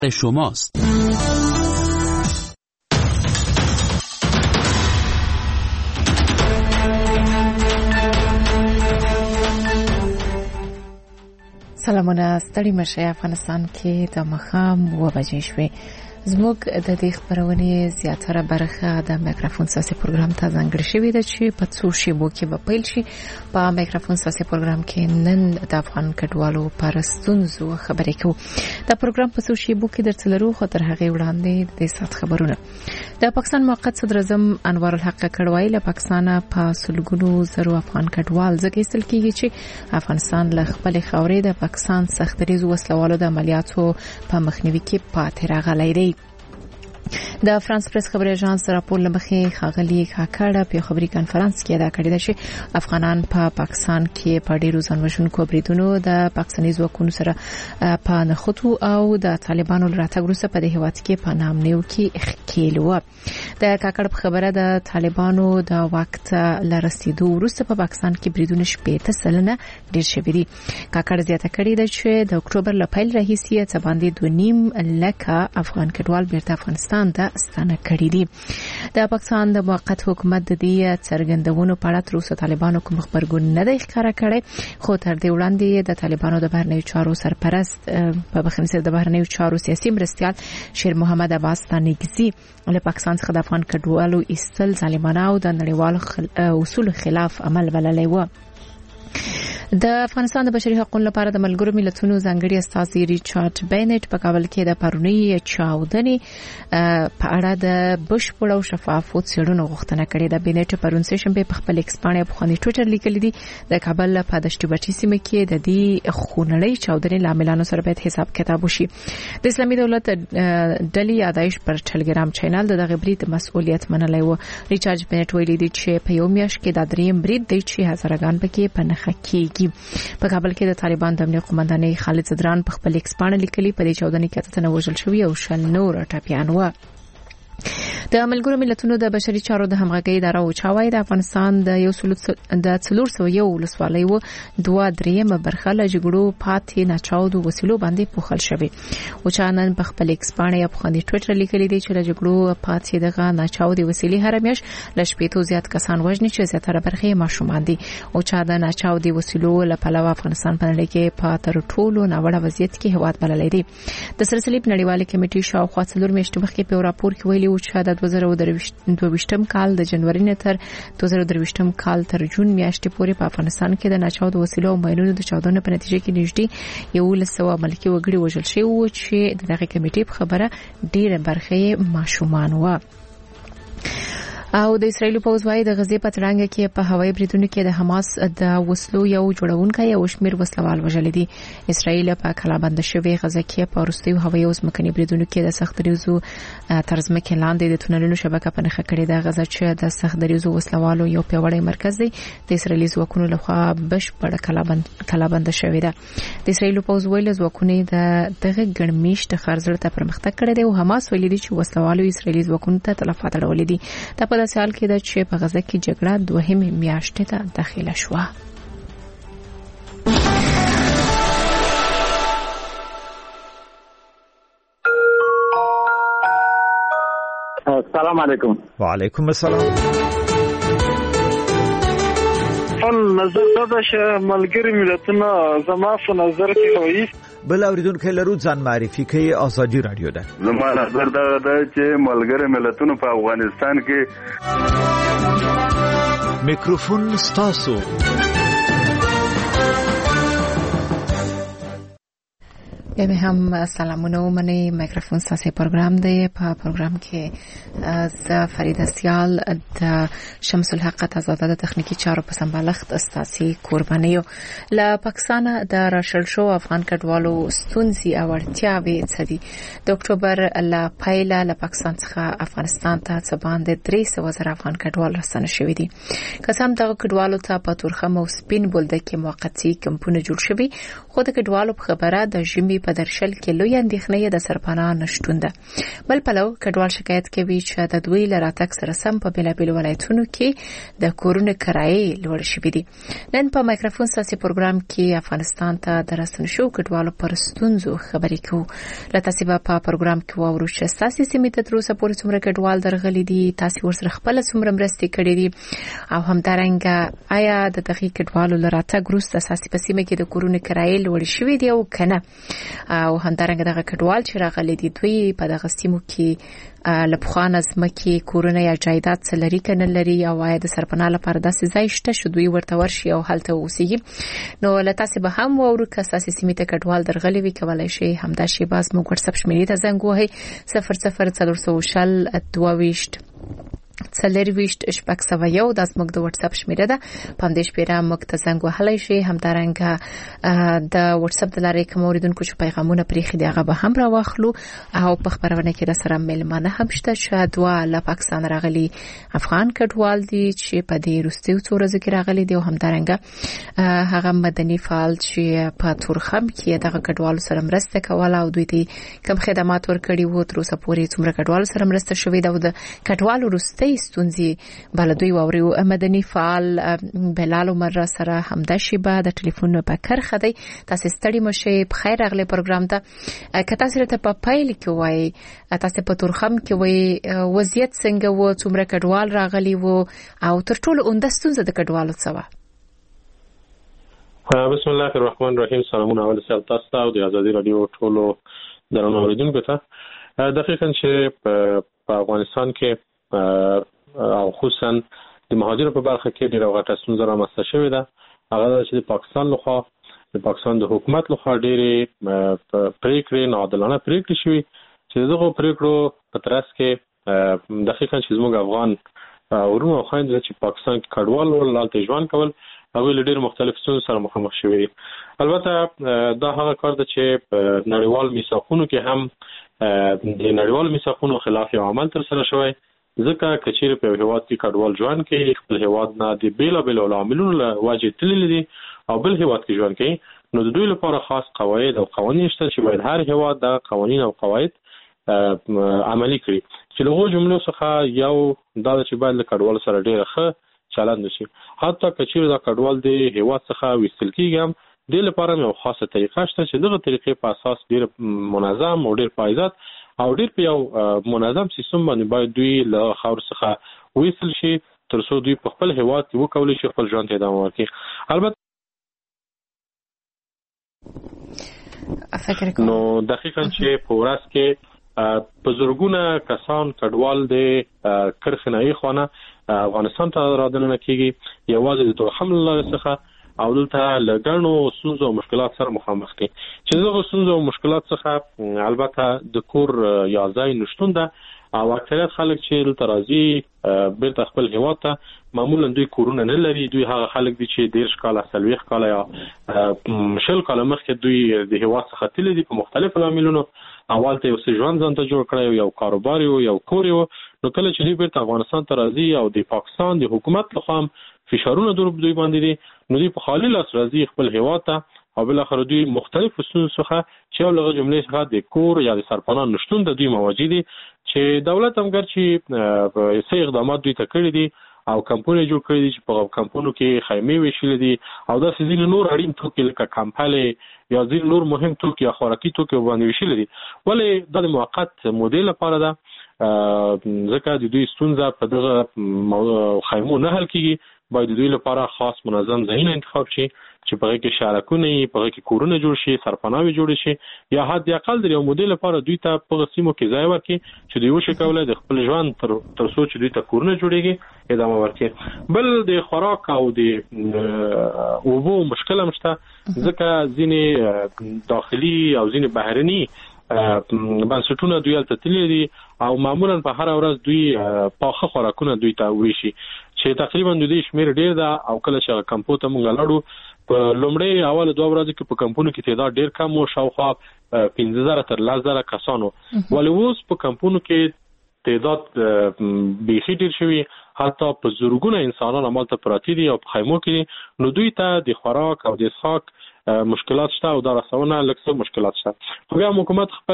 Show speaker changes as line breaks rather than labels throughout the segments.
شماست.
سلامونه، ستړي مشه. افغانستان کې د مخام 2 بجې شوې. زموږ د دې خبرونې زیاتره برخه د میکروفون ساسي پروګرام ته ځانګړې شوې ده چې په څو شیبو کې به پیل شي. په میکروفون ساسي پروګرام کې نن د افغان کډوالو پر ستونزو خبرې کوو. دا پروګرام په څو شیبو کې درڅلرو خو تر هغه وړاندې د سات خبرونه. د پاکستان موقت صدر اعظم انور الحق کډوالي له پاکستان په سلګونو زرو افغان کډوال ځکه کېږي چې افغانستان له خپل خاورې د پاکستان سختريز وسلوالو د عملیاتو په مخنیوي کې پاتې راغلی دی. د فرانس پریس خبري اژانس راپور لمخې خاغلی کاکړه په خبري کانفرنس کې ادا کړی دی چې افغانان په پاکستان کې په ډیرو ځانوژونکو بریدونو د پاکستاني ځواکونو سره په نخوتو او د طالبانو راتګ وروسته په دې هیواد کې په نامنیو کې ښکیلو. د کاکړ په خبره د طالبانو د وخت لرسیدو وروسته په پاکستان کې بریدونه 80% ډیر شوي دي. کاکړ زیاته کړی دی چې د اکتوبر له پیل راهیسې څه باندې 2.5 لکه افغان کډوال بیرته افغانستان ته ستانه کړي دي. د پاکستان د موقت حکومت د دې څرګندونو په اړه تر اوسه طالبانو کوم خبرګون نه دی ښکاره کړی، خو تر دې وړاندې د طالبانو د بهرنیو چارو سرپرست په بخښنې د بهرنیو چارو سیاسي مرستیال شیر محمد عباس تانیګزي له پاکستان څخه د افغان کډوالو ایستل ظالمانه او د نړیوالو اصولو خلاف عمل بللی و. د افغانستان د بشري حقوقو لپاره د ملګرو ملتونو ځانګړي استازي ریچارډ بینټ په کابل کې د پرونی چاودنې په اړه د بشپړ او شفاف څېړنو غوښتنه کړې ده. بینټ پرون سشنبه په خپل ایکس باندې په خوني ټویټر لیکلي دي د کابل په دشتي بټي سیمه کې د دې خونړۍ چاودنې لاملانو سره باید حساب کتاب وشي. د اسلامي دولت ډلې یادایش پر ټلګرام چینل دغه برید مسؤلیت منلای و. ریچارډ بینټ ویلي دی چې په یو میاشت کې د دریم برید دی چې هزارګان پکې په نخښه کېږي. په کابل کې د طالبان د امنیه قومندانۍ خالد زدران په خپل ایکس باندې لیکلي په دې چاودنې کې اتنه وژل شوی او شل نور ټپیان و. د ملګرو ملتونو د بشري چارو د همغږۍ اداره او چاوي د افغانستان د 401 ولسوالۍ و 2.3 برخه له جګړو پاتې ناچاودو وسیلو باندې پوښل شوی. او چانن په خپل ایکس باندې په خندي ټویټر لیکلي دی چې له جګړو پاتې دغه ناچاودي وسیلې هر میاشت له 80 زیات کسان وژني چې زیاتره برخه ماشومان دي. او چا د ناچاودي وسیلو له پلوه افغانستان په نړۍ کې په تر ټولو ناوړه وضعیت کې هواد بللی دی. د سلسله نړیوالې کمیټې شاوخوا 4 میاشتې مخکې په راپور کې ویلي و چې د 2022 کال د جنوري نه تر 2023 کال تر جون میاشتې پورې په افغانستان کې د ناچاودو وسیلو او ماینونو د چاودنې په نتیجه کې نږدې 100 ملکي وګړي وژل شوي وو چې دغه کمیټې په خبره ډیره برخه ماشومان و. او د اسرایل پوځ وايي د غزې په تړانګه کې په هوایي بریدونو کې د حماس د وسلو یو جوړونکی او شمیر وسلوال وژل دي. اسرایل په کلابند شوی غزه کې په وروستیو هوایي او ځمکني بریدونو کې د سختریزو ترځمکې لاندې د تونلونو شبکه په نښه کړې ده. غزه چې د سختریزو وسلوالو یو پیوړی مرکز دی د اسرایلی ځواکونو لخوا بشپړ کلابند شوی ده. د اسرایل پوځ ویل ځواکونه دغه ګڼمیشت خرڅړه ته پرمختګ کړی دی او حماس ویلي دي چې وسلوالو اسرایلی ځواکونو ته تلفات اړولې دي. په سال کې د چې په غزه کې جګړه 2 میاشتې ته داخله شوه.
السلام علیکم.
وعلیکم السلام.
نظر دا چې ملګری ملتونه زما په نظر کې وایي
بل اوریدونکو لرو ځان معرفي کوي. ازادي رادیو ده.
زما نظر دا چې ملګری ملتونه په افغانستان کې
میکروفون ستاسو.
به هم سلامونه ومني. میکروفون ساسي پروګرام دی. په پروګرام کې ز فرید سیال د شمس الحق تزاده د تخنیکی چارو په سمبالښت استاسي قربانیو له پاکستان د راشل شو افغان کډوالو ستونزې او اړتیاوې څه دي. د اکتوبر له پیله له پاکستان څخه افغانستان ته څه باندې 300,000 افغان کډوال راستنه شوي دي. قسم دغه کډوالو ته په تورخم او سپین بولده کې موقتی کمپونه جوړ شوي، خو د کډوالو په خبره د ژمي په په درشل کې لوی اندېښنې د سرپناه نشټون ده. بل پلو کډوال شکایت کوي چې د دوی لراتک سره سم په بېلابېلو ولایتونو کې د کورونو کرایې لوړ شوې دي. نن په مایکروفون ساسي پروګرام کې افغانستان ته د راستون شو کډوالو پر ستونزو خبرې کوو. لته په پروګرام کې واورو چې ساسي سیمې ته تر اوسه پورې څومره کډوال درغلي دي، تاسو ورسره خپل څومره مرستې کړې دي او همدارنګه آیا د دغه کډوالو لراتګ وروسته ساسي په سیمه کې د کورونو کرایې لوړ شوې دي او کنه، او همدارنګه دغه کډوال چې راغلي دي دوی په دغه سیمو کې لپخوان ازمکه کورونه یا جایداد څلري کنه لري او آیا د سرپناه لپاره داسې ځای شته چې دوی ورته ورشي او هلته اوسېږي. نو لته به هم وورو که اساسي سیمې ته کډوال درغلي وي کولای شي همدا شی باز موږ واتساپ شمیرې ته زنګ وهي 004022 څلرويشت شپږ سوه یو د زموږ د واتساپ شمیره ده. په همدې شمیره موږ ته زنګ وهلی شي. همدارنګه د واتساپ د لارې کوم اوریدونکو چې پیغامونه پرېښي دي هغه به هم راواخلو او په خبرونه کې د سره مېلمانه هم شته چې دوه له پاکستان راغلي افغان کډوال دي چې په دې وروستیو څو ورځو کې راغلي دي او همدارنګه هغه مدني فعال چې په تورخم کې دغه کډوالو سره مرسته کوله او دوی ته کوم خدمات ورکړي وو. تر اوسه پورې څومره کډوالو سره مرسته شوې ده او د کډوالو وروستي ستونزې بلدوی واوري. مدني فعال بلال عمر سره همدا شیبه د ټلیفون په کرخه دی. تاسو ستړي مشه په خیر راغلي پروګرام ته. که تاسو ته په پایل کې وای تاسو په تورخم کې وای وضعیت څنګه و، څومره کډوال راغلي وو او تر ټولو اونده ستونزه د کډوالو څه و؟
بسم الله الرحمن الرحیم. سلامونه اول سره تاسو ته او د ازادي رادیو ټولو درنو اوریدونکو ته. دقیقاً چې په افغانستان کې او خصوصا د مهاجرو په برخه کې ډېر غټه ستونزه رامنځته شوې ده. هغه چې د پاکستان لخوا د حکومت لخوا ډېرې پریکړې ناعادلانه پریکړې شوې چې دغه پریکړو په ترڅ کې دقیقاً چې زموږ افغان ورونو او خویندو چې پاکستان کې کډوال ولالته ژوند کول هغوی له ډېرو مختلفو ستونزو سره مخامخ شوي دي. البته دا هغه کار ده چې په نړیوال میثاقونو کې هم د نړیوال میثاقونو خلاف یو عمل ترسره شوی. ځکه کچېر په هیواد کې کډوال ژوند کوي خپل هیواد نه د بیلابېلو عواملونو له وجې تللی دي او بل هیواد کې ژوند کوي، نو د دوی لپاره خاص قواعد او قوانین شته چې باید هر هیواد د قوانین او قواعد عملي کړي. چې له هغو جملو څخه یو دا چې باید له کډوالو سره ډېر ښه چلند وشي. حتی کچېر دا کډوال د هیواد څخه ویستل کېږي هم د لپاره یو خاصه طریقه شته چې دغه طریقې په اساس ډېر منظم او ډېر پایدار او ډېر په یو منظم سیستم باندې باید دوی له خاور څخه ویستل شي تر څو دوی په خپل هیواد کې وکولای شي خپل ژوند ته ادامه ورکړي. البته نو دقیقاً چې په ورځ کې په زرګونه کسان کډوال د کرخنایي خانه افغانستان ته رادننه کیږي یوازې د تورخم لارې څخه او دلته لګڼو ستونزو او مشکلات سره مخامخ دي. چې دغه ستونزو او مشکلات څخه البته د کور یا ځای نشټون ده او اکثریت خلک چې دلته راځي بیرته خپل هیواد ته معمولا دوی کورونه نه لري. دوی هغه خلک دي چې 10 کاله 40 کاله یا 10 کاله مخکې دوی د هیواد څخه تللي دي په مختلفو عواملونو. اول ته یو ژوند ځان ته جوړ کړی یو کاروبار یو کور یو، نو کله چې دوی بیرته افغانستان ته راځي او د پاکستان د حکومت لخوا فشارونه دوی باندې دي، نو دوی په خالي لاس راځي خپل هیواد ته او بل اخر دوی مختلفو ستونزو څخه چې یو لږه جملې څخه د کور یا د سرپناه نشټون د دوی مواجه دي چې دولت هم ګرچې څه اقدامات دوی ته کړي دي او کمپونه جوړ کړي دي چې په کمپونو کې خیمې ویشلې دي او داسې ځینې نور اړین توکي لکه کمپلې یا ځینې نور مهم توکي یا خوراکي توکي باندې ویشلې دي، ولې دا د موقت مودې لپاره ده. ځکه د دوی ستونزه په دغه خیمو نه حل کېږي. باید د دوی لپاره خاص منظم ځایونه انتخاب شي چې په هغې کې شارکونه وي، په هغې کې کورونه جوړ شي، سرپناوې جوړې شي، یا حد اقل د یو مودې لپاره دوی ته په هغه سیمو کې ځای ورکړي چې دوی وشي کولی د خپل ژوند تر څو چې دوی ته کورونه جوړېږي ادامه ورکړي. بل د خوراک او د اوبو مشکل هم شته، ځکه ځینې داخلي او ځینې بهرني بنسټونه دوی هلته تللي دي او معمولا په هره ورځ دوی پاخه خوراکونه دوی ته ویشي چې تقریبا د دې شمېر ډېر ده. او کله چې کمپو ته مونږ لاړو په لومړۍ اوله 2 ورځې کې په کمپونو کې تعداد ډېر کم و، شاوخوا 15,000 تر 10,000 کسانو، ولې اوس په کمپونو کې تعداد بیخي ډېر شوي، حتی په زرګونه انسانان همالته پراته دي او په خیمو کې دي. نو دوی ته د خوراک او د څښاک مشکلات شته او دا رسونه لکه مشکلات شته. خو بیا حکومت خپل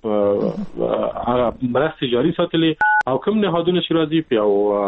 مرستې جاري ساتلي او کوم نهادونه چې راځي په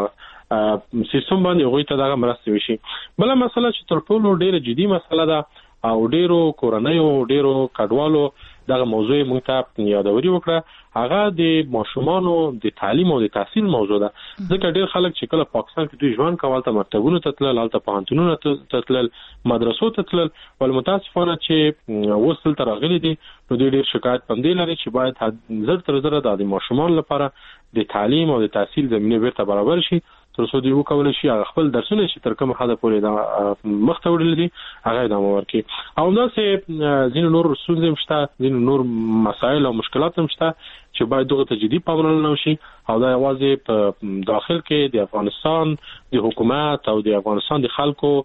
سیستم باندې هغوی ته دغه مرستې وشي. بله مسله چې تر ټولو ډیره جدي مسله ده او ډیرو کورنیو ډیرو کډوالو دغه موضوع مونږ ته یادوري وکړه، هغه د ماشومانو د تعلیم او د تحصیل موضوع ده. ځکه ډیر خلک چې کله پاکستان کې دوی ژوند کول ته مکتبونو ته تلل، هلته پوهنتونونو ته تلل، مدرسو ته تلل، ول متاسفانه چې وصل تر راغلي دي نو دوی ډیر شکایت پندې لري چې باید زر تر زر د ماشومان لپاره د تعلیم او د تحصیل زمینه بیرته برابر شي تر څو دوی وکولای شي خپل درسونه چې تر کومه حده پورې د مخته وړل دي هغه ادامه ورکړي. او داسې ځینې نور ستونزې شته، ځینې نور مسایل او مشکلات هم شته چې باید دغه ته جدي پاملرنه وشي او دا یوازې په داخل کې د افغانستان د حکومت او د افغانستان د خلکو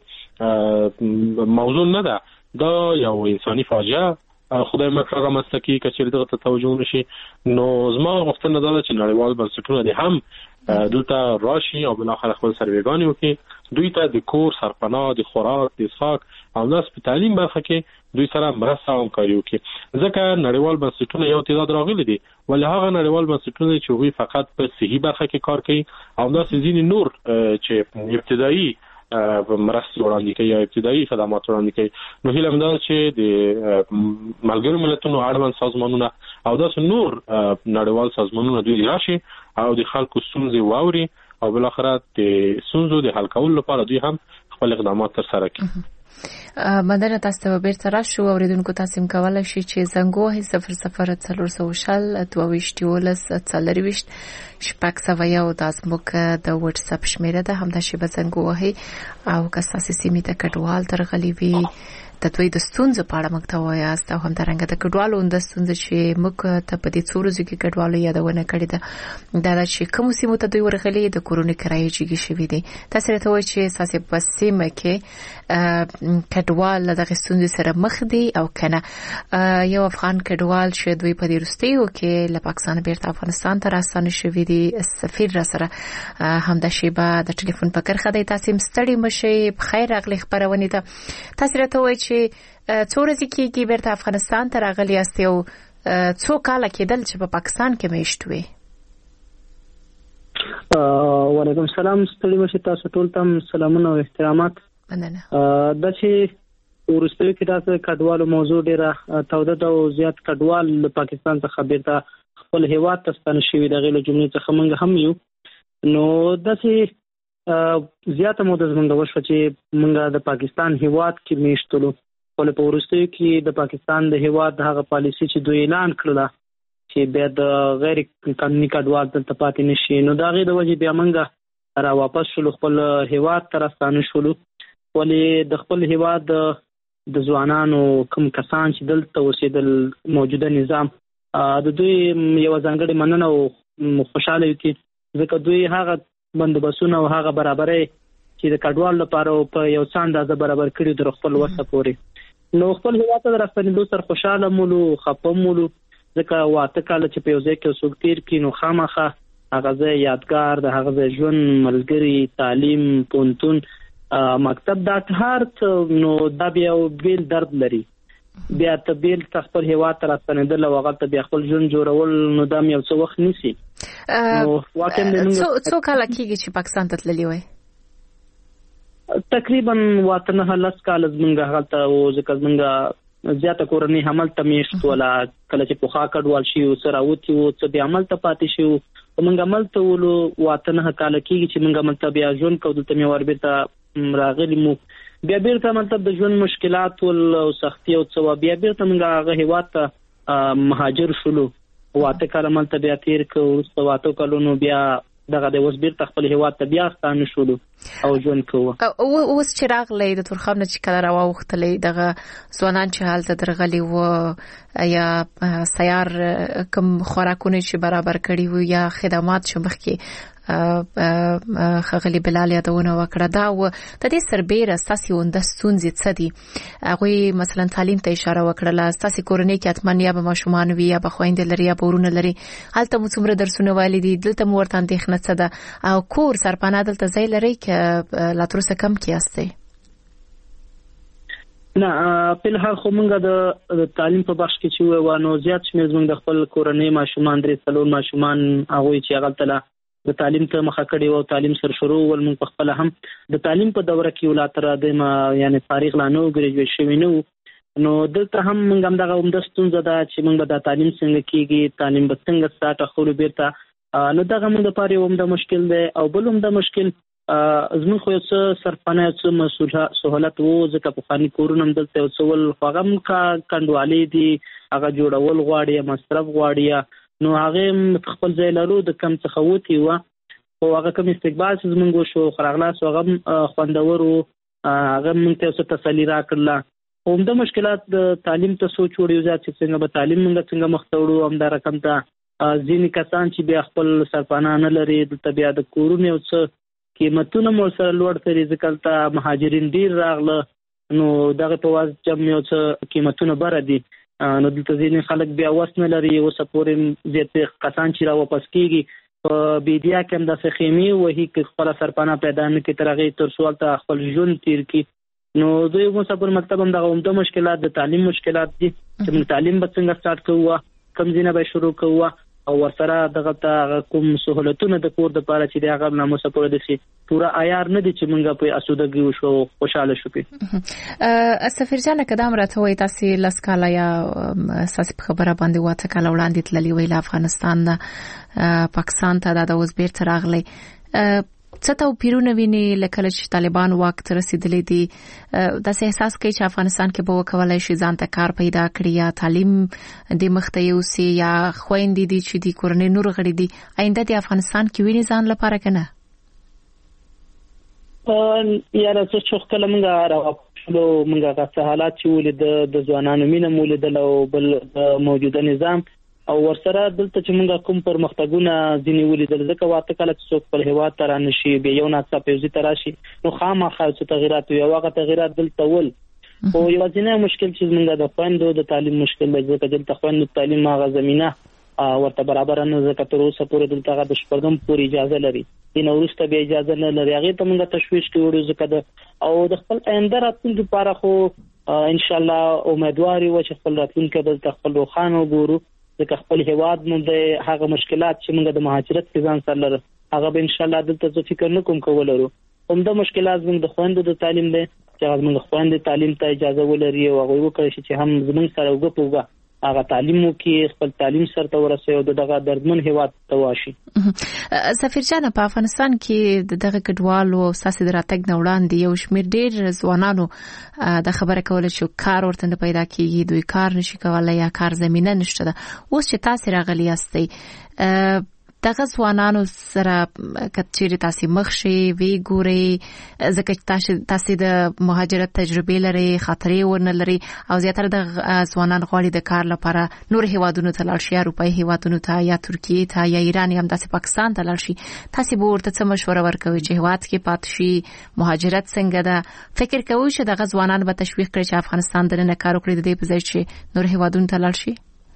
موضوع نه ده، دا یو انساني فاجعه خدای مکرر رامنځته کړي که چېرې دغه ته توجه نشي. نو زما غوښتنه دا ده چې نړیوال بنسټونه دې هم دلته راشي او بالاخره خپل سروېګانې وکړي، دوی ته د کور سرپناه، د خوراک، د څښاک او داسې په تعلیم برخه کې دوی سره مرسته او همکاري وکړي. ځکه نړیوال بنسټونه یو تعداد راغلي دي، ولې هغه نړیوال بنسټونه چې هغوی فقط په صحي برخه کې کار کوي او داسې ځینې نور چې ابتدایي مرستې وړاندې کوي یا ابتدایي خدمات وړاندې کوي. نو هیله مې ده چې د ملګرو ملتونو اړوند سازمانونه او داسې نور نړیوال سازمانونه دوی راشي او د خلکو ستونزې واوري او بالاخره د ستونزو د حل کولو لپاره دوی هم خپل اقدامات ترسره کړي.
مدنه تاسو ته بیرته راشو اوریدونکو تاسو کولای شئ چې زنګوه 00 400 22 شپږ سوه یو د زموږ د واتس اپ شمیره ده، همدا شی به زنګوه او که تاسو سیمې ته کډوال ترغلي وي د دوی د ستونزو په اړه موږ ته وایاست او همدارنګه د کډوالو د ستونزو چې موږ ته په دې څو ورځو کې کډوالو یادونه کړې ده دا چې کوم سیمو ته دوی ورغلي د کورونو کرایې جګې شوي دي. تاسو راته وایئ چې تاسو په سیمه کې کډوال دغه ستونزې سره مخ دي او کنه. یو افغان کډوال چې دوی په دې وروستیو کې له پاکستان بیرته افغانستان ته راستانه شوي دي، سفیر را سره همدا شیبه د ټلیفون په کرخه دی. تاسو مستړي مشئ، بخیر راغلی خبرونه ته. تاسو راته وایئ چې څو ورځې کېږي بیرته افغانستان ته راغلي یاست او څو کاله کېدل چې په پاکستان کې میشت وئ؟
وعلیکم السلام، ستړي مشئ تاسو ټول ته سلامونه او احترامات.
مننه.
دا چې وروستیو کې دا کډوالو موضوع ډیره توده ده او زیات کډوال له پاکستان څخه بیرته خپل هیواد ته ستانه شوي د غیلو جملې څخه موږ هم یو. نو داسې زیاته موده زموږ وشوه چې موږ د پاکستان هیواد کې میشتلو، خو په وروستیو کې د پاکستان د هیواد هغه پالیسي چې دوی اعلان کړله چې بیا د غیر قانوني کډوال دلته پاتې نشي، نو د هغې د وجې بیا موږ را واپس شولو، خپل هیواد ته راستانه شولو. ولې د خپل هیواد د ځوانانو کوم کسان چې دلته اوسېدل موجوده نظام د دوی یوه ځانګړې مننه او خوشحاله یو کې ځکه دوی هغه بندوبستونه او هغه برابرۍ چې د کډوال لپاره په یو څه اندازه برابر کړي در خپل وسه پورې. نو خپل هیواد ته د راستنېدو سره خوشحاله مولو، خفه مولو، ځکه 8 کاله چې په یو ځای کې څوک تېر کړي نو خامخا هغه ځای یادګار د هغه ځای ژوند، ملګري، تعلیم، پوهنتون، مکتب، دا هر څه نو دا بیا یو بیل درد لري. بیا ته بیل خپل هیواد ته راستنېدل او هغه ته بیا خپل ژوند جوړول نو دا یو څه وخت نیسي.
څو کاله کېږي چې پاکستان ته تللي وئ؟
تقریبا 8-9 کاله زموږ هلته و، ځکه زموږ زیاته کورنۍ هملته میشت وله. کله چې پخوا کډوال شي څه راوتي وو، څه بیا هملته پاتې شي وو. موږ هملته ولو 8-9 کاله کېږي چې موږ هملته بیا ژوند کوو. دلته مې ور بیرته راغلي مو، بیا بیرته مطلب د ژوند مشکلات او سختي او څه بیا بیرته موږ هغه هیواد ته مهاجر شولو. 8 کاله هملته بیا تېر کړو، وروسته 8 کلونو بیا دغه د اوس بیرته خپل هیواد ته بیا ستانه شولو او ژوند کوو.
اوس چې راغلی د تورخم نه چې کله راواوښتلی دغه ځوانان چې هلته درغلي وو یا سیار کوم خوراکونه چې برابر کړي وو یا خدمات چې مخکې ښاغلي بلال یادونه وکړه دا و د دې سربیره ستاسې اونده ستونزې څه دي؟ هغوی مثلا تعلیم ته اشاره وکړله، ستاسې کورنۍ کې حتما یا به ماشومان وي یا به خویندې لري یا به ورونه لري، هلته مو څومره درسونه ویلي دي؟ دلته مو ورته اندېښنه څه ده؟ او کور سرپناه دلته ځای لرئ که لا تر اوسه کم کې یاستئ؟
نه په الحال خو موږ د تعلیم په بخش کې چې وانه زیات شمېر موږ د خپل کورنۍ ماشومان 3 ماشومان هغه چې هغه تل د تعلیم ته مخه کړي او تعلیم سره شروع ول موږ په خپل هم د تعلیم په دوره کې ولاتره د یعنی فارغ لا نو ګریجویټ شوی نو نو دلته هم موږ هم دغه ستونزه ده چې موږ د تعلیم څنګه کیږي تعلیم به څنګه ستاسو خو بیرته نو دغه موږ لپاره هم د مشکل دی او بل هم د مشکل زموږ خو څه سرپنه څه مسوله سہولت وو ځکه په فني کورونه هم دلته وسول فغم کا کندوالي دي هغه جوړول غواړي مصرف غواړي نو هغه خپل ځای لرو د کم څه خوتی و او هغه کوم استقبال زموږ شو خراغلاس هغه خوندورو هغه موږ ته څه تسلی راکړه هم د مشکلات د تعلیم ته سوچ وړي ځکه څنګه به تعلیم موږ څنګه مختوړو هم دا رقم ته ځینې کسان چې بیا خپل سرپناه نه لري د طبيعت د کورونو او څه قیمتونه مو سره لوړ کړي ځکه ته مهاجرین ډیر راغله نو دغه په واز چې مو څه قیمتونه بر دي نو دلته ځینې خلک بیا وسنه لري او سپورې زیات کسان چې را واپس کیږي په بیدیا کې هم د فخیمی وਹੀ کې خپل سرپناه پیدا نه کی ترغه تر سوال ته خپل ژوند تیر کی نو دوی مو سپور مکتب هم د مشکلات د تعلیم مشکلات دي چې تعلیم به څنګه سٹارټ کوو کم ځینه به شروع کوو او ورسره دغه کوم سہولتونه د کور د پاره چې دغه نامو سپور دي چې پورا عیار نه دي چې مونږه په اسودګي وشو خوشاله شو په
سفیر جان قدم راته وای تاسو لسکاله یا اساس خبره باندې واته کله وړاندې تللی ویل افغانستان پاکستان ته د اوزبیر تراغلی څه توپیرونه ویني لکه چې طالبان وخت رسیدلې دي د احساس کوي چې افغانستان کې به وکولای شي ځان ته کار پیدا کړي یا تعلیم د مختیوسي یا خويندې دي چې د کورنۍ نور غړي دي آینده د افغانستان کې ویني ځان لپاره کنه
یا راځي چې کله موږ راوښلو موږ غوښته حالات چې ولید د ځوانانو مینه مولیدل او بل موجوده نظام او ورسره دلته چې موږ کوم پرمختګونه ځینې ولیدل ځکه واته کله چې څوک پر هوا تر نشي به یو ناڅاپه پیوزي تراشي نو خامخا څه تغیرات یو هغه تغیرات دلته ول او یو ځینې مشکل چې موږ د خويندو د تعلیم مشکل دی ځکه دلته خويندو تعلیم هغه زمينه ورته برابر نه ځکه تر اوسه پورې دلته د شپږم پورې اجازه لري دین ورسته به اجازه نه لري هغه ته موږ تشويش کوو ځکه او د خپل آینده راتلونکي لپاره خو ان شاء الله امیدواري و چې خپل راتلونکي دلته خپل روخانه وګورو ځکه خپل هواد مونږ د هغه مشکلات چې موږ د مهاجرت په ځان سره لرو هغه به ان شاء الله دلته څه فکر نه کوم کولرو هم د مشکلات موږ د خويندو د تعلیم دی چې هغه موږ خويندو تعلیم ته اجازه ولري او هغه وکړي چې هم زموږ سره وګپوګه هغه تعلیم کې خپل تعلیم سره ورسوي او دغه دردمن هواد ته واشي
سفیر جان په افغانستان کې دغه کډوالو او ساسي دراتګ نوړان دی یو شمیر ډیر ځوانانو د خبره کوله چې کار ورته پیدا کیږي دوی کار نشي کولای یا کار زمينه نشته اوس چې تاسو راغلی یاستئ دغه ځوانانو سره کچېری تاسو مخشي وی ګوري ځکه تاسو د مهاجرت تجربه لري خطرې ورن لري او زیاتره د ځوانان غواړي د کار لپاره نور هیوادونو ته لاړ شي یا اروپای هیوادونو ته یا ترکیه ته یا ایران هم داسې پاکستان ته لاړ شي تاسو به ورته څه مشوره ورکوي چې هیواد کې پات شي مهاجرت څنګه ده فکر کوئ چې دغه ځوانان به تشویق کړي چې افغانستان د نه کار وکړي د دې په ځای چې نور هیوادونو ته لاړ شي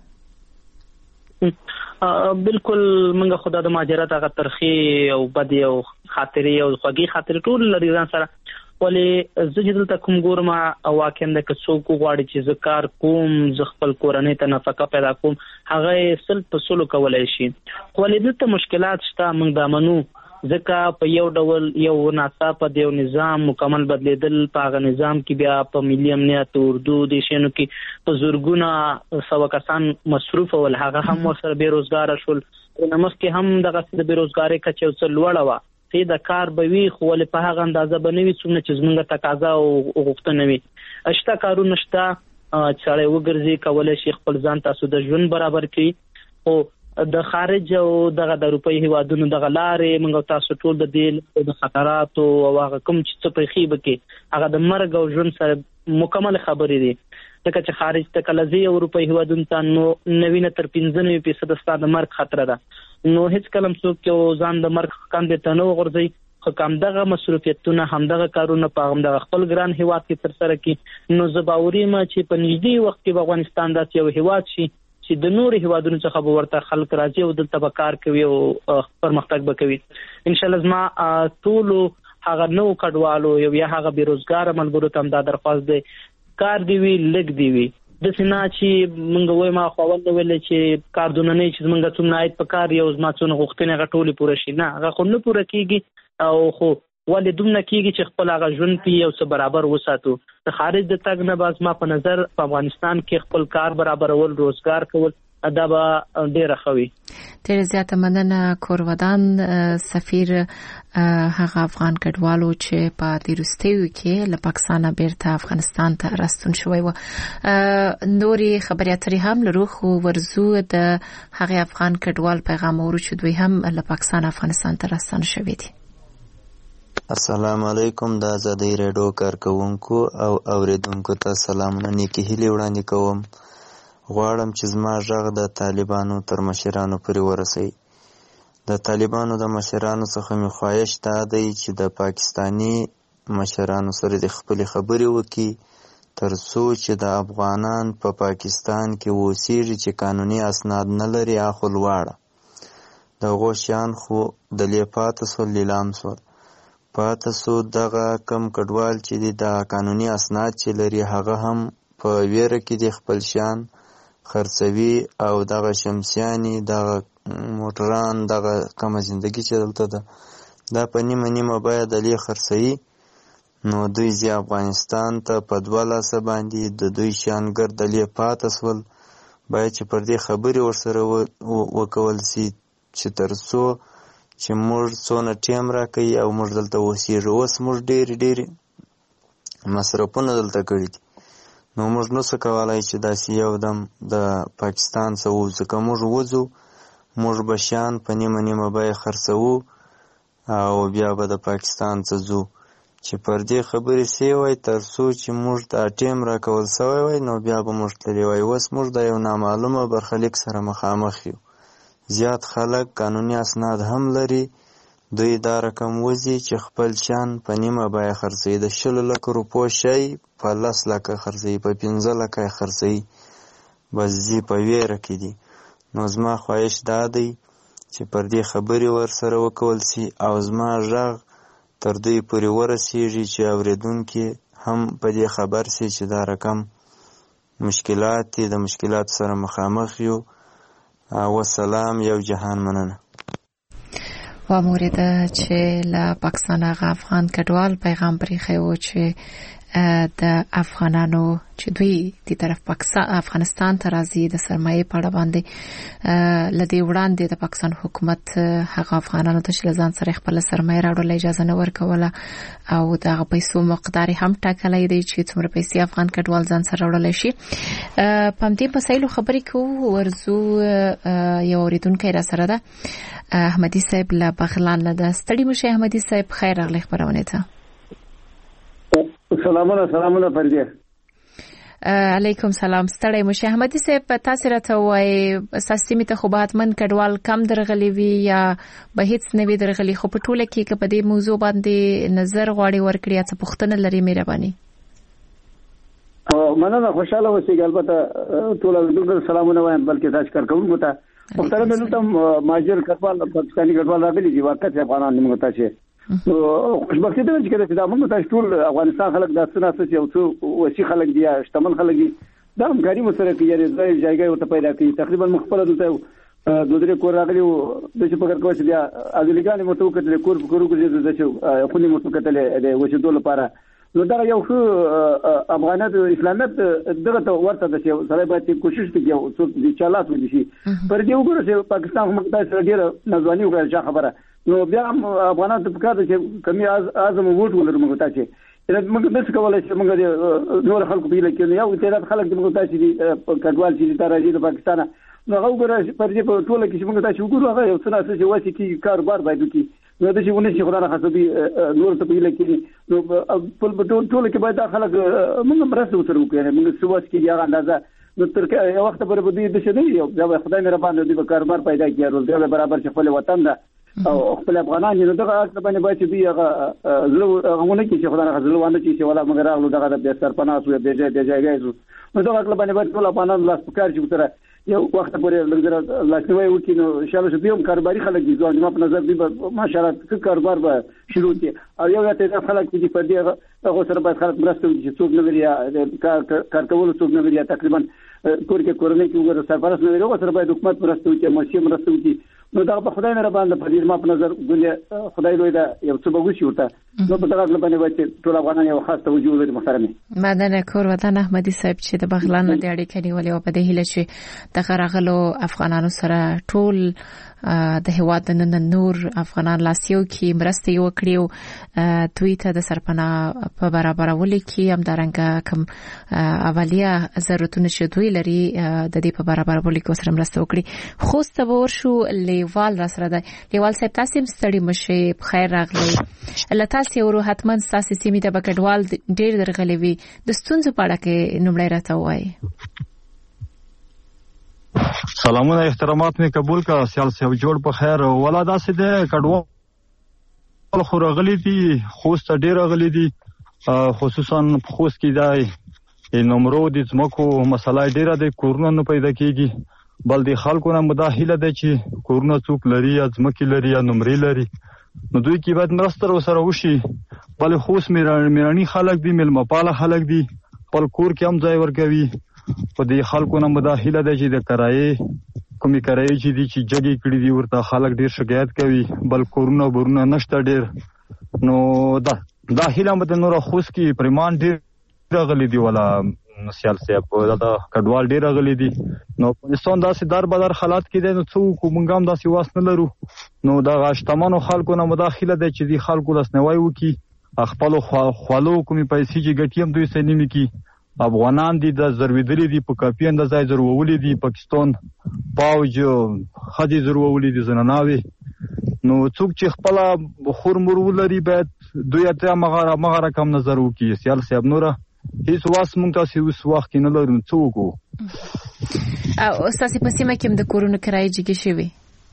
بالکل موږ خدای د مهاجرت هغه ترخی او بدی او خاطرې او خوږی خاطرې ټول لري ځان سره ولې زجدل ته کوم ګورم او واکم د کڅو کو غواړي چې زکار کوم ز خپل کورنۍ ته نفقه پیدا کوم هغه سل په سلو کولای شي ولې دلته مشکلات شته موږ د منو ځکه په یو ډول یو ناڅاپه د یو نظام مکمل بدلیدل په هغه نظام کې بیا په ملي امنیت اردو د شینو کې په زورګونه سو کسان مصروف ول هغه هم ورسره بیروزګار شول نمخ کې هم دغه د بیروزګاری کچې وڅ لوړه و چې د کار به وی خو ول په هغه اندازه بنوي څومره چې زمونږ تقاضا او غوښتنه وي اشته کارونه شته چې وګرځي کولای شي خپل ځان تاسو د ژوند برابر کړي او د خارج او دغه د اروپای هیوادونو دغه لارې موږ تاسو ټول د دې د خطرات او هغه کوم چې څه په خيبه کې هغه د مرګ او ژوند سره مکمل خبرې دي ځکه چې خارج ته کلزي اروپای هیوادونو ته نو 99% ستاسو د مرګ خطر ده نو هیڅ کلم څوک یو ځان د مرګ کاندې ته نو غورځي خو کوم دغه مسؤلیتونه هم دغه کارونه په هم دغه خپل ګران هیواد کې تر سره کې نو زباوري ما چې په نږدې وخت کې افغانستان داسې یو هیواد شي چې د نور هیوادونو څخه به ورته خلک راځي او دلته به کار کوي او پرمختګ به کوي ان شاء الله زما ټول هغه نو کډوالو یو یا هغه بیروزګار ملګرو ته دا درخواست دی کار دی وی لګ دی وی د سینا چې موږ وای ما خوند ویل چې کار دونه نه چې موږ څومره آیت په کار یو ځما څونه غوښتنه غټولې پوره شي نه هغه خو نه پوره کیږي او خو ولې دومره کیږي چې خپل هغه ژوند پی یو څه برابر وساتو د خارج د تګ نه باز ما په نظر په افغانستان کې خپل کار برابرول روزګار کول دا به ډیره خوي.
ډیره زیاته مننه کورودان سفیر هغه افغان کډوالو چې په دیروستیو کې له پاکستان بیرته افغانستان ته راستون شوی و. نوري خبري اترې هم لرو خو ورزو د هغه افغان کډوال پیغام ورو چې دوی هم له پاکستان افغانستان ته راستون شوی دي.
السلام علیکم د آزادۍ رادیو کارکونکو او اوریدونکو ته سلامونه نیکی هیلې وړاندې کوم. غواړم چې زما غږ د طالبانو تر مشرانو پورې ورسوي. د طالبانو د مشرانو څخه مې خواهش دا دی چې د پاکستاني مشرانو سره د خپلې خبرې وکړي تر څو چې د افغانان په پاکستان کې اوسېږي چې قانوني اسناد نه لري اخو لواړه د هغو شیان خو دلې پاته سول لیلام سول پاته سو دغه کم کډوال چې دی د قانوني اسناد چې لري هغه هم په ویره کې د خپل شیان خرڅوي او دغه شمسیانی دغه موټران دغه کمه زندگی چې دلته ده دا په نیمه نیمه باید دلی خرڅوي نو دوی زی افغانستان ته په 2 لاسه باندې د دوی شیان ګردلی پاته سول باید چې پر دې خبرې ورسره وکول سي چې تر څو چې موږ څونه ټیم راکوي او موږ دلته اوسېږو. اوس موږ ډېرې مصرفونه دلته کړي دي نو موږ نسو کولای چې داسې یو دم د پاکستان څخه وځو. که موږ وځو موږ به شیان په نیمه نیمه بیه خرڅوو او بیا به د پاکستان څخه ځو چې پر دې خبرې سوی وای تر څو چې موږ دا ټیم راکول سوی وای نو بیا به موږ تللی وای. اوس موږ د یو نامعلومه برخلیک سره مخامخ یو. زیات خلک قانوني اسناد هم لري دوی دا رقم وځي چې خپل شیان په نیمه بیه خرڅوي. د 10 لکه روپو شی په 10 لکه خرڅوي په 15 لکه خرڅوي بس ځي په ویره کې دي. نو زما خواهش دا دی چې پر دې خبرې ورسره وکول سي او زما غږ تر دوی پورې ورسیږي چې اوریدونکي هم په دې خبر سي چې دا رقم مشکلات دي د مشکلات سره مخامخ یو. والسلام یو جهان مننه.
و مورد چې له پاکستان هغه افغان کډوال پیغام پرېښی و چې د افغانانو چې دوی د طرف افغانستان ته راځي د سرمایې په اړه باندې لدی وړاندې د پاکستان حکومت هغه افغانانو ته چې لزان سره خپل سرمایې راوړل اجازه نه ورکوله او د پیسو مقدار هم ټاکلی دی چې څومره پیسې افغان کډوال ځان سره راوړل شي. په دې مسایلو خبرې کوو. ورزو یو اوریدونکی را سره ده احمدی صاحب له بغلان نه ده. ستړي مشه احمدی صاحب، خیر راغلی خبرونه ته.
سلامونه فردیه.
علیکم سلام. ستړي مشه احمدی صاحب، تاسو راته وایي سیمه ته خو بهتمن کډوال کم درغلی وی یا به هیڅ نه وی درغلی، خو په ټوله کې په دې موضوع باندې نظر غواړي ورکړي څه پوښتنه لري مهرباني.
مننه، خوشاله اوسئ. البته ټول سلامونه وایم بلکې تاسو کارکونکو ته محترم دلته ماجر کډوال پاکستاني کډوال راغلي دي واقعي افغانان موږ ته چې خوشبختي ده چې دا موږ ته ټول افغانستان خلک د سنا سچ او څو وسی خلک دي شتمن خلک دي دا همکاري مسره کوي یاري ځای ورته پیدا کوي. تقریبا مخبره دلته دوه درې کور راغلي د چې په کار کوي چې اذلګان مو ته کتل کور کوي د چې خوني مو ته کتل د وشدو لپاره نو دا یو څه افغانات اسلامیت دغه ته ورته د چې سره باید کوشش وکړي او څو د چالات ودی پر دې وګوره چې پاکستان هم د سره ډیره نازوانی وکړه خبره نو بیا افغانات په کار چې کمی اعظم ووټ ولر موږ ته چې موږ د څه کولای چې موږ نور خلکو په لکه یو تعداد خلک موږ ته چې کډوال چې راځي د پاکستان نو هغه پر دې په ټوله کې موږ ته وګورو هغه یو څه چې واسي کې کاروبار باید وکړي نو د چې ونه چې خدای راخصبي نور ته په لکه نو په ټوله کې باید خلک موږ مرسته وکړو کنه موږ سواس کې یو اندازه نو تر یو وخت پر بده د شه دی دا خدای مهربان دی په کاروبار پیدا کیږي دا برابر چې خپل وطن دا او خپل افغانان نو دغه اصل باندې باید چې هغه زلونه کې چې خدای راخصلو باندې چې ولا موږ راغلو دغه د سرپناه سو د ځای نو دغه اصل باندې باید ټول افغانان لاس پکار چې تر یو وخت پورې لږ لاسنیوي وکړي نو ان شاء الله چې هم کاروباري خلک دي ځوان په نظر دي ماشاءالله څه کاروبار به شروع دي او یو ته خلک دي په دې هغه سره باید خلک مرسته وکړي چې څوک نه لري کار کول څوک نه لري تقریبا کور کې کورنۍ کې وګوره سرپرست نه لري هغه سره باید حکومت مرسته وکړي ماشي مرسته وکړي نو دا په خدای نه باندې په دې ما په نظر دنیا خدای لوی دا یو څه به وشي ورته نو په دغه باندې وایي ټول افغانان یو خاص توجه لري محترمه
مدن کور وطن احمدي صاحب چې د بغلان د اړیکې نیولې او په دې هیله چې د غرغلو افغانانو سره ټول د هواد نن نور افغانان لاسیو کې مرسته یو کړیو دوی ته د سرپناه په برابرولو کې هم درنګ کم اولیه ضرورتونه چې دوی لري د دې په برابرولو کې سره مرسته وکړي خو ستور شو لیوال را سره دی لیوال صاحب تاسو هم ستړي مشه په خیر راغلی لته تاسو ورو حتما تاسو سیمه د بکډوال ډیر درغلي وي د ستونزو په اړه کې نومړی راته وایي
سلامونه احترامات می قبول کا سیال صاحب جوړ په خیر ولا داسې ده کډوال خو راغلي دي خوست ډیر راغلي دي خصوصا خوست کې دای نمرو د زمکو مسله ډیره د کورونه نه پیدا کیږي بل د خلکو نه مداخله ده چې کورونه څوک لري یا زمکي لري یا نمرې لري نو دوی کې باید مرسته سره وشي بل خوست میرانی خلک دي ملمپاله خلک دي بل کور کې هم ځای ورکوي په دې خلکو نه مداخله ده چې د کرایې کومي کرایې چې دي چې جګې کړې دي ورته خلک ډیر شکایت کوي بل کورونه برونه نشته ډیر نو داخله مت نور خوست کې پریمان ډیر غلي دي ولا سیال صاحب دا کډوال ډیر غلي دي نو افغانستان داسې دار بدر حالات کې دي نو څوک کومګام داسې واس نه لرو نو دا غشتمنو خلکو نه مداخله ده چې دي خلکو لاسنوي وکي خپل خپلو کومي پیسې چې ګټیم دوی سنیمي کی افغانان دي د ضروري دي په کافي اندازې ضروري دي پاکستان پاوج خدي ضروري دي زناناوي نو څوک چې خپل خورمور ولري باید دوی ته مغه رقم نظر وکي سیال صاحب نوره هیڅ واس مونږ تاسو اوس وخت کې نه لرو څوک
او تاسو په سیمه کې د کورونو کرایې جګې شوی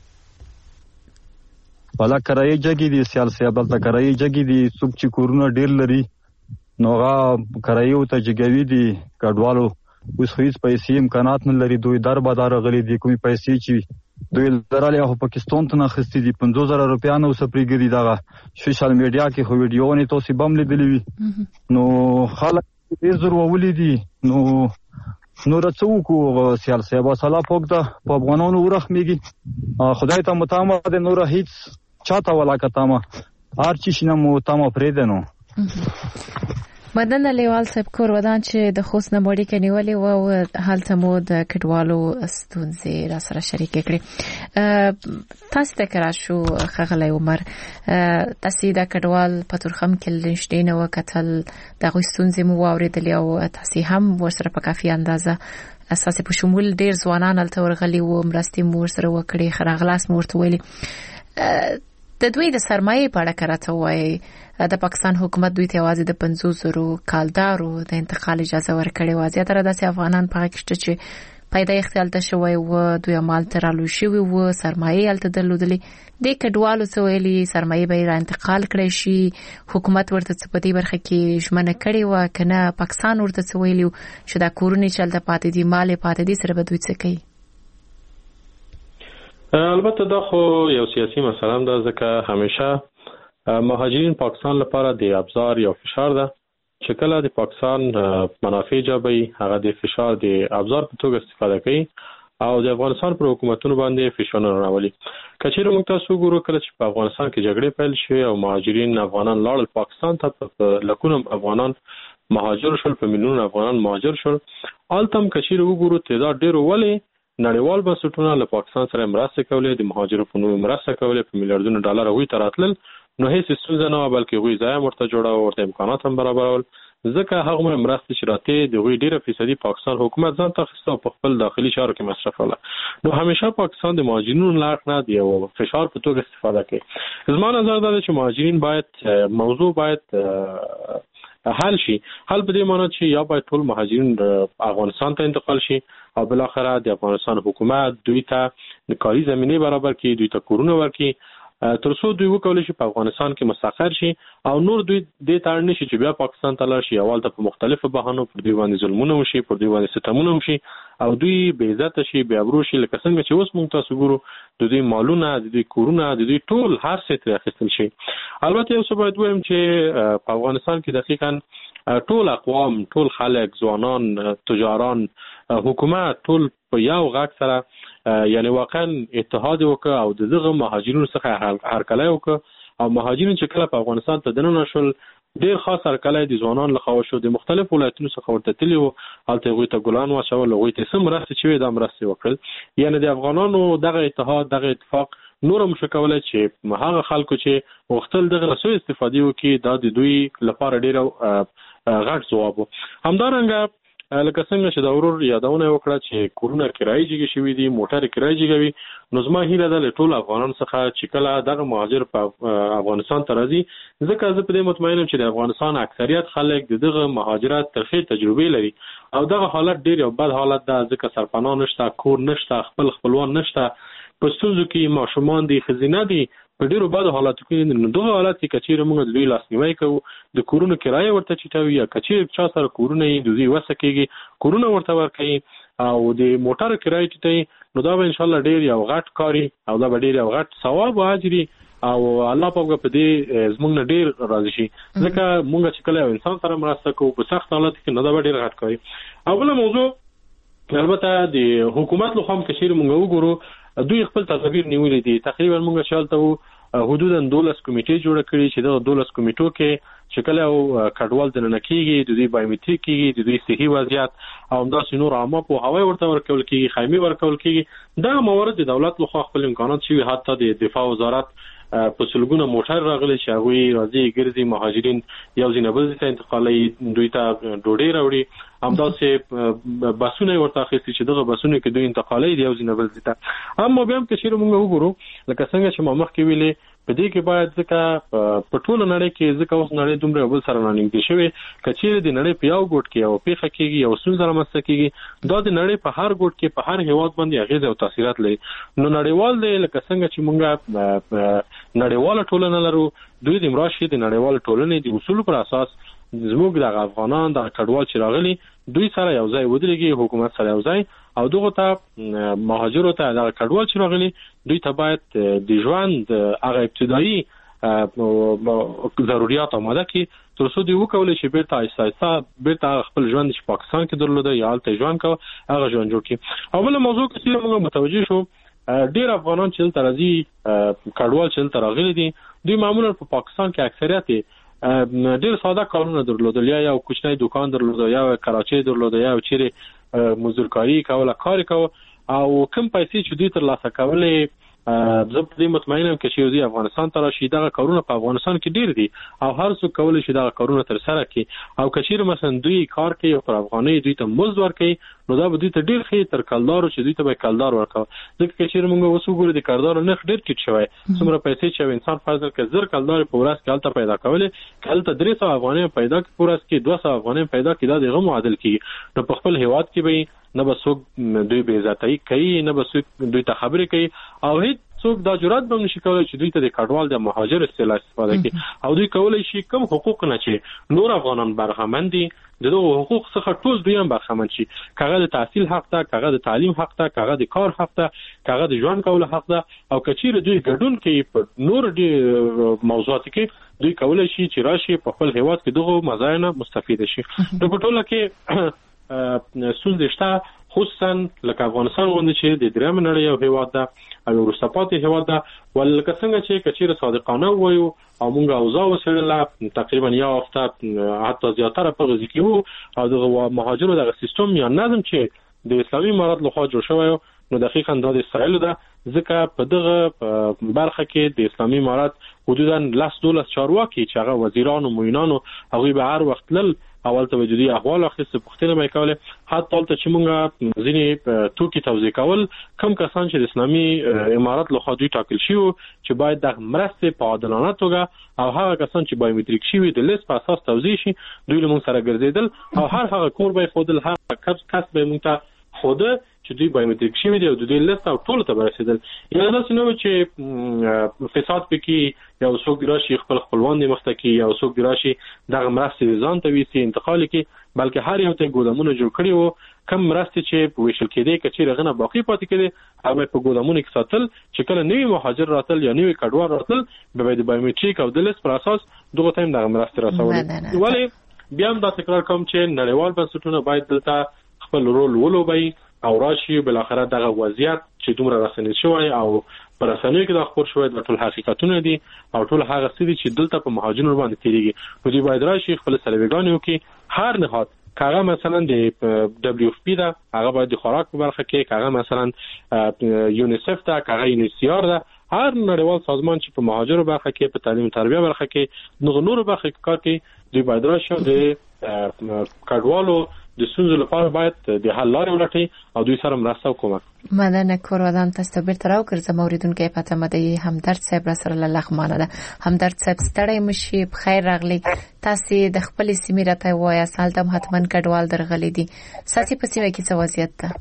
ولا کرایې جګې دي سیال صاحب د کرایې جګې دي څوک چې کورونه ډیر لري نوغه کرایو ته جګوي دي کډوالو اوس هیڅ پیسې امکانات نه لري دوی در بازار غلي دي کومي پیسې چې دوی درالي هغه پاکستان ته نخستي دي 50000 روپیا نو سپریګري دا سوشل میډیا کې خو ویډیو نه توسي بم لیدلې وي نو خلک ډیر ضروري دي نو رڅوکو سیال صاحب سلام پوګدا په افغانانو ورخميږي خدای ته متامه د نور هیڅ چاته ولا کتامه هر چی شنه متامه پریدنو
مدن لیوال صاحب کور ودان چې د خوست نمبرې کې نیولې او حالت مو د کډوالو ستونزې را سره شریک کړې تاسو ته کرا شو خغلی عمر تاسو د کډوال په ترخم کې لنشتین او قتل د ستونزې مو اوریدلې او تاسو هم ورسره په کافي اندازه اساس په شمول ډیر ځوانان الته ورغلي و مرستې مو سره وکړي خراغلاس مو ورته ویلي د دوی د سرمایې په اړه کراته وایي د پاکستان حکومت دوی ته आवाज د 500 کالدارو د انتقال اجازه ورکړې و زیاتره د افغانان په کې چې پیدا اختیار ته شوی و دوی عمل ترالو شوی و سرمایې الته درلودلې د کډوالو سویلي سرمایې به را انتقال کړي شي حکومت ورته په دې برخه کې ژمنه کړې و کنه پاکستان ورته سویلي چې دا کورونه چلته پاتې دي مال پاتې دي سره به دوی څه کوي
البته دا خو یو سیاسي مسله ده ځکه همیشه مهاجرین پاکستان لپاره د ابزار یا فشار ده چې کله د پاکستان منافع جوړوي هغه د فشار د ابزار په توګه استفاده کوي او د افغانستان پر حکومتونو باندې فشار راولي کچېره موږ تاسو ګورو کله چې په افغانستان کې جګړې پیل شوې او مهاجرین افغانان لاړل پاکستان ته لکونه افغانان مهاجر شول په میلیون افغانان مهاجر شول التم کچېره وګورو تعداد ډېر ولې نړیوال بنسټونه له پاکستان سره مرسته کولې د مهاجرو په نوم مرسته کولې په میلیارډونو ډالر وی تراتل نو هیڅ ستونزه نه بلکې وی ځای مرته جوړه او ورته امکانات هم برابرول ځکه هغه مرسته چې راته د وی ډیره فیصدي پاکستان حکومت ځان ته خصو په خپل داخلي چارو کې مصرفوله نو همیشه پاکستان د مهاجرینو لاک نه دی او فشار په توګه استفاده کوي زما نظر دا چې مهاجرین باید موضوع باید حل شي حل په دې معنی چې یا باید ټول مهاجرین افغانستان ته انتقال شي او بل اخره د افغانستان حکومت دوی ته کاري زمينه برابر کړي دوی ته کورونه ورکړي ترڅو دوی وکولای شي په افغانستان کې مستقر شي او نور دوی د تاړ نشي چې بیا پاکستان ته لاړ شي اول ته په مختلفو بهانو پر دوی باندې ظلمونه وشي پر دوی باندې ستمونه وشي او دوی به عزت شي به ابرو شي لکه څنګه چې اوس موږ تاسو ګورو د دوی مالونه د دوی کورونه د دوی ټول هر څه تر اخیستل شي. البته یو څه باید وایم چې په افغانستان کې دقیقاً ټول اقوام ټول خلک ځوانان تجاران حکومت ټول په یو غږ سره یعنی واقعا اتحاد وکړ او دغه مهاجرینو څخه هرکلی وکړ او مهاجرین چې کله په افغانستان ته دننه شول ډیر خاص هرکلی د ځوانان له خوا شو د مختلف ولایتونو څخه ورته تللي وو هلته هغوی ته ګلان واچول هغوی ته څه مرستې چې وې دا مرستې وکړل یعنې د افغانانو دغه اتحاد دغه اتفاق نور هم ښه کولی چې هغه خلکو چې غوښتل دغه له سوء استفادې وکړي دا د دوی لپاره ډېر غټ ځواب و. همدارنګه لکه څنګه چې د ورور یادونه وکړه چې کورونه کرایي جګې شوي دي موټر کرایي جګوي نو زما هیله ده له ټولو افغانانو څخه چې کله دغه مهاجر په افغانستان ته راځي ځکه زه په دې مطمئن یم چې د افغانستان اکثریت خلک د دغه مهاجرت ترخې تجربې لري او دغه حالت ډېر یو بد حالت ده ځکه سرپناه نشته کور نشته خپلوان نشته په ستونزو کې ماشومان دي ښځینه دي په ډېرو بدو حالاتو کې نو دغه حالت کې که چیرې موږ د دوی لاسنیوی کوو د کورونو کرایه ورته ټیټوي یا که چیرې چا سره کورونه یې د دوی وسه کېږي کورونه ورته ورکوي او د موټرو کرایه ټیټوي نو دا به انشاءالله ډېر یو غټ کاري او دا به ډېر یو غټ ثواب او اجر او الله پاک په دې زموږ نه ډېر راضي شي ځکه موږ چې کله یو انسان سره مرسته کوو په سخت حالت کې نو دا به ډېر غټ کاري. او بله موضوع البته د حکومت له خوا هم که چیرې موږ وګورو دوی خپل تدابیر نیولې دي تقریبا موږ چې هلته حدودا 12 کمیټې جوړه کړي چې دغه 12 کمیټو کې چې کله یو کډوال دننه کېږي د دوی بایومټریک کېږي د دوی صحي وضعیت او همداسې نور عامه پوهاوی ورته ورکول کېږي خیمې ورکول کېږي دغه موارد د دولت لخوا خپل امکانات شوي حتی د دفاع وزارت په سلګونه موټر راغلي چې هغوی راځي ګرځي مهاجرین یو ځای نه بل ځای ته انتقالوي دوی ته ډوډۍ راوړي همداسې بسونه یې ورته اخیستي چې دغه بسونه کې دوی انتقالوي د یو ځای نه بل ځای ته. اما بیا هم که چیرې موږ وګورو لکه څنګه چې ما مخکې ویلې په دې کې باید ځکه په ټوله نړۍ کې ځکه اوس نړۍ دومره یو بل سره رانږدې شوې که چیرې د نړۍ په یو ګوټ کې یو پیښه کېږي یو ستونزه رامنځته کېږي دا د نړۍ په هر ګوټ کې په هر هېواد باندې اغېزې او تاثیرات لري. نو نړیوال دی لکه څنګه چې موږ نړیواله ټولنه لرو دوی د مراشي د نړیواله ټولنې د اصولو پر اساس زموږ د افغانان د کډوال چې راغلي دوی سره یو ځای ودرېږي حکومت سره یو ځای او دغه ته مهاجرو ته د کډوال چې راغلي دوی ته باید د ژوند هغه ابتدایي ضرورت آماده کړي تر څو دوی وکولی چې بیرته آهسته آهسته بیرته خپل ژوند چې پاکستان کې درلوده یا هلته ژوند کوه هغه ژوند جوړ کړي. او بله موضوع که څه موږ متوجه شو ډېر افغانان چې دلته راځي کډوال چې دلته راغلي دي دوی معمولا په پاکستان کې اکثریت ډېر ساده کارونه درلودل یا یو کوچنی دکان درلوده یا کراچۍ درلوده یا چیرې مزدورکاري کوله کار کوه او کم پیسې چې دوی ترلاسه کولې زه په دې مطمئن یم که چې دوی افغانستان ته راشي دغه کارونه په افغانستان کې ډېر دي او هر څوک کولی شي دغه کارونه ترسره کړي او که چیرې مثلا دوی کار کوي او پر افغانۍ دوی ته مزد ورکوي نو دا به دوی ته ډېر ښه تر کلدارو چې دوی ته به کلدار ورکوه ځکه که چیرې موږ اوس وګورو د کلدارو نرخ ډېر ټیټ شوی څومره پیسې چې یو انسان فرض کړه که 1000 کلدارې په ورځ کې هلته پیدا کولې که هلته 300 افغانۍ پیدا کړي په ورځ کې 200 افغانۍ پیدا کړي دا د هغه معادل کېږي نو په خپل هېواد کې به نه به څوک دوی بې عزتۍ کوي نه به څوک دوی ته خبرې کوي او هیڅ څوک دا جرأت به نشي کولی چې دوی ته د کډوال د مهاجر اصطلاح استفاده کړي او دوی کولی شي کوم حقوق نه چې نور افغانان برخمن دي دغه حقوق څخه ټول دوی هم برخمن شي کاغه د تحصیل حق ده کاغه د تعلیم حق ده کاغه د کار حق ده کاغه د ژوند کولو حق ده او کچیر دوی ګډون کوي په نور دي موضوعات کې دوی کولی شي چې راشي په خپل هیواد کې دغه مزایا نه مستفید شي. نو په ټوله کې ستونزې شته خصوصا لکه افغانستان غوندې چې د درېیم نړۍ یو هېواد ده او وروسته پاتې هېواد ده ولکه څنګه چې که چیرې صادقانه ووایو او موږ اوضاع وڅېړله تقریبا یو هفته حتی زیاتره په غزي کې وو او دغه مهاجرو دغه سیستم یا نظم چې د اسلامي امارت لخوا جوړ شوی نو دقیقا دا د اسرائیلو ده ځکه په دغه برخه کې د اسلامي امارت حدودا 10-12 چارواکي چې هغه وزیران او معینان هغوی به هر وخت تلل اول ته وجودي احوال اخیسته پوښتنه به کوله حتی ته چې موږ ځینې توکي توزیع کول کم کسان چې د اسلامي امارت له خوا دوی ټاکل شي چې باید د مرستې په عادلانه توګه او هغه کسان چې بایومټریک شوي د لیست په اساس توزیع شي دوی له موږ سره ګرځېدل او هر هغه کور به ښودل هر کس به موږ ته خوده چې دوی بایومټریک شوي دي او د دوی لیست او ټولو ته به رسېدل یا داسې نه و چې فساد پکې یو څوک راشي خپل خپلوان دې مخته کړي یو څوک راشي دغه مرستې ځان ته ویسي انتقال کړي بلکې هر یو ته ګودامونه جوړ کړي وو کم مرستې چې ویشل کېدې کچې رغنه باقی پاتې کېدې هغه په ګودامونو کې ساتل چې کله نوی مهاجر راتل یا نوی کډوال راتل به د بایومټریک او د لیست پر اساس دغه ټیم دغه مرستې راسول. ولی بیا هم دا تکرار کوم چې نړیوال بنسټونه باید دلته خپل رول ولوبي او راشي بل اخر دغه وضعیت چې دومره رسنۍ شوی او پر رسنیو کې د خبر شوی د ټول حقیقتونه دي او ټول هغه څه چې دلته په مهاجرینو باندې تیریږي نو دوی باید راشي خپل سرویګانو کې هر نهاد کاغه مثلا د دبليو اف پی دا هغه باید د خوراک په برخه کې کاغه مثلا یونیسف دا کاغه یونیسیار دا هر نړیوال سازمان چې په مهاجرو برخه کې په تعلیم تربیه برخه کې نور برخه کې کار کوي دوی باید راشي د کډوالو د سونزو لپاره باید د حل لارې ولټي او دوی سره مرسته وکړي.
مننه کورودان تاسو بیرته راوګرځم اوریدونکو په تمدي همدرد صاحب را سره لغمانه ده. همدرد صاحب ستړی مشي بخیر راغلی. تاسو د خپل سیمې راته وایي سالتم حتمن کډوال درغلي دي. ساتي په سیمه کې څه وضعیت ده؟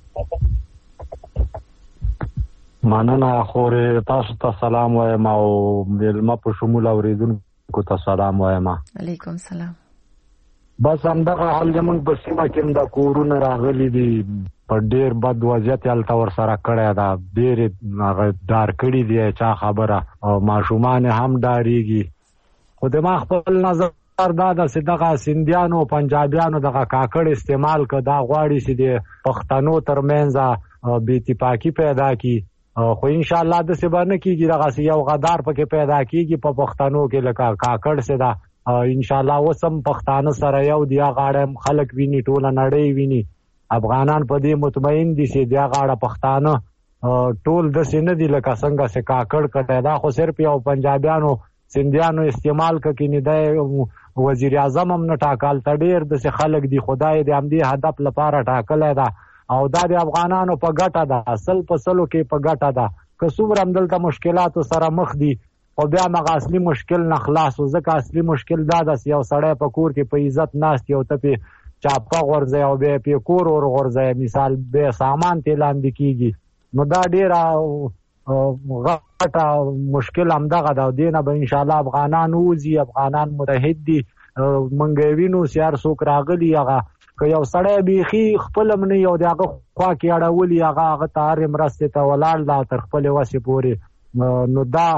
مننه خورې تاسو ته سلام وایم او ملما په شمول اوریدونکو ته سلام وایم.
علیکم سلام.
بس همدغه حال زموږ په سیمه کې د کورونه راغلي دي په ډېر بد وضعیت هلته ورسره کړی ده ډېرې ډار کړي دي چا خبره او ماشومان هم ډارېږي خو د ما خپل نظر دا ده چې دغه سیندیانو پنجابیانو دغه کاکړ استعمال که دا غواړي چې د پښتنو ترمنځ بې اتفاقي پیدا کړي خو انشاءالله داسې به نه کېږي دغسې یو غدار پکې پیدا کېږي په پښتنو کې لکه کاکړ چې ده انشاءالله وسم پښتانه سره یو دی غاړه خلک ویني ټوله نړۍ ویني افغانان په دې مطمئن دي چې دی غاړه پښتانه ټول د سینې دی لکه څنګه چې کاکړ کټه دا خو صرف یو پنجابیانو سندیانو استعمال کوي نه دی وزیر اعظم هم نه ټاکل تډیر د خلک دی خدای دې هم دې هدف لپاره ټاکل دا او دا د افغانانو په ګټه ده اصل په سلو کې په ګټه ده که څومره هم دلته مشکلات سره مخ دي او بیا مغه اصلي مشکل نه خلاص ځکه اصلي مشکل دا د یو سړی په کور کې په عزت ناست یو ته په چاپه غورځي او به په کور اور غورځي مثال به سامان تلاند کیږي نو دا ډیر غټه مشکل هم دغه دا دینه به ان شاء الله افغانان وزي افغانان متحد دي منګوینو سیار سوک راغلی هغه که یو سړی بیخي خپل من یو دغه خوا کې اړولي هغه تار مرسته ته ولاړ لا تر خپل وسه پوري نو دا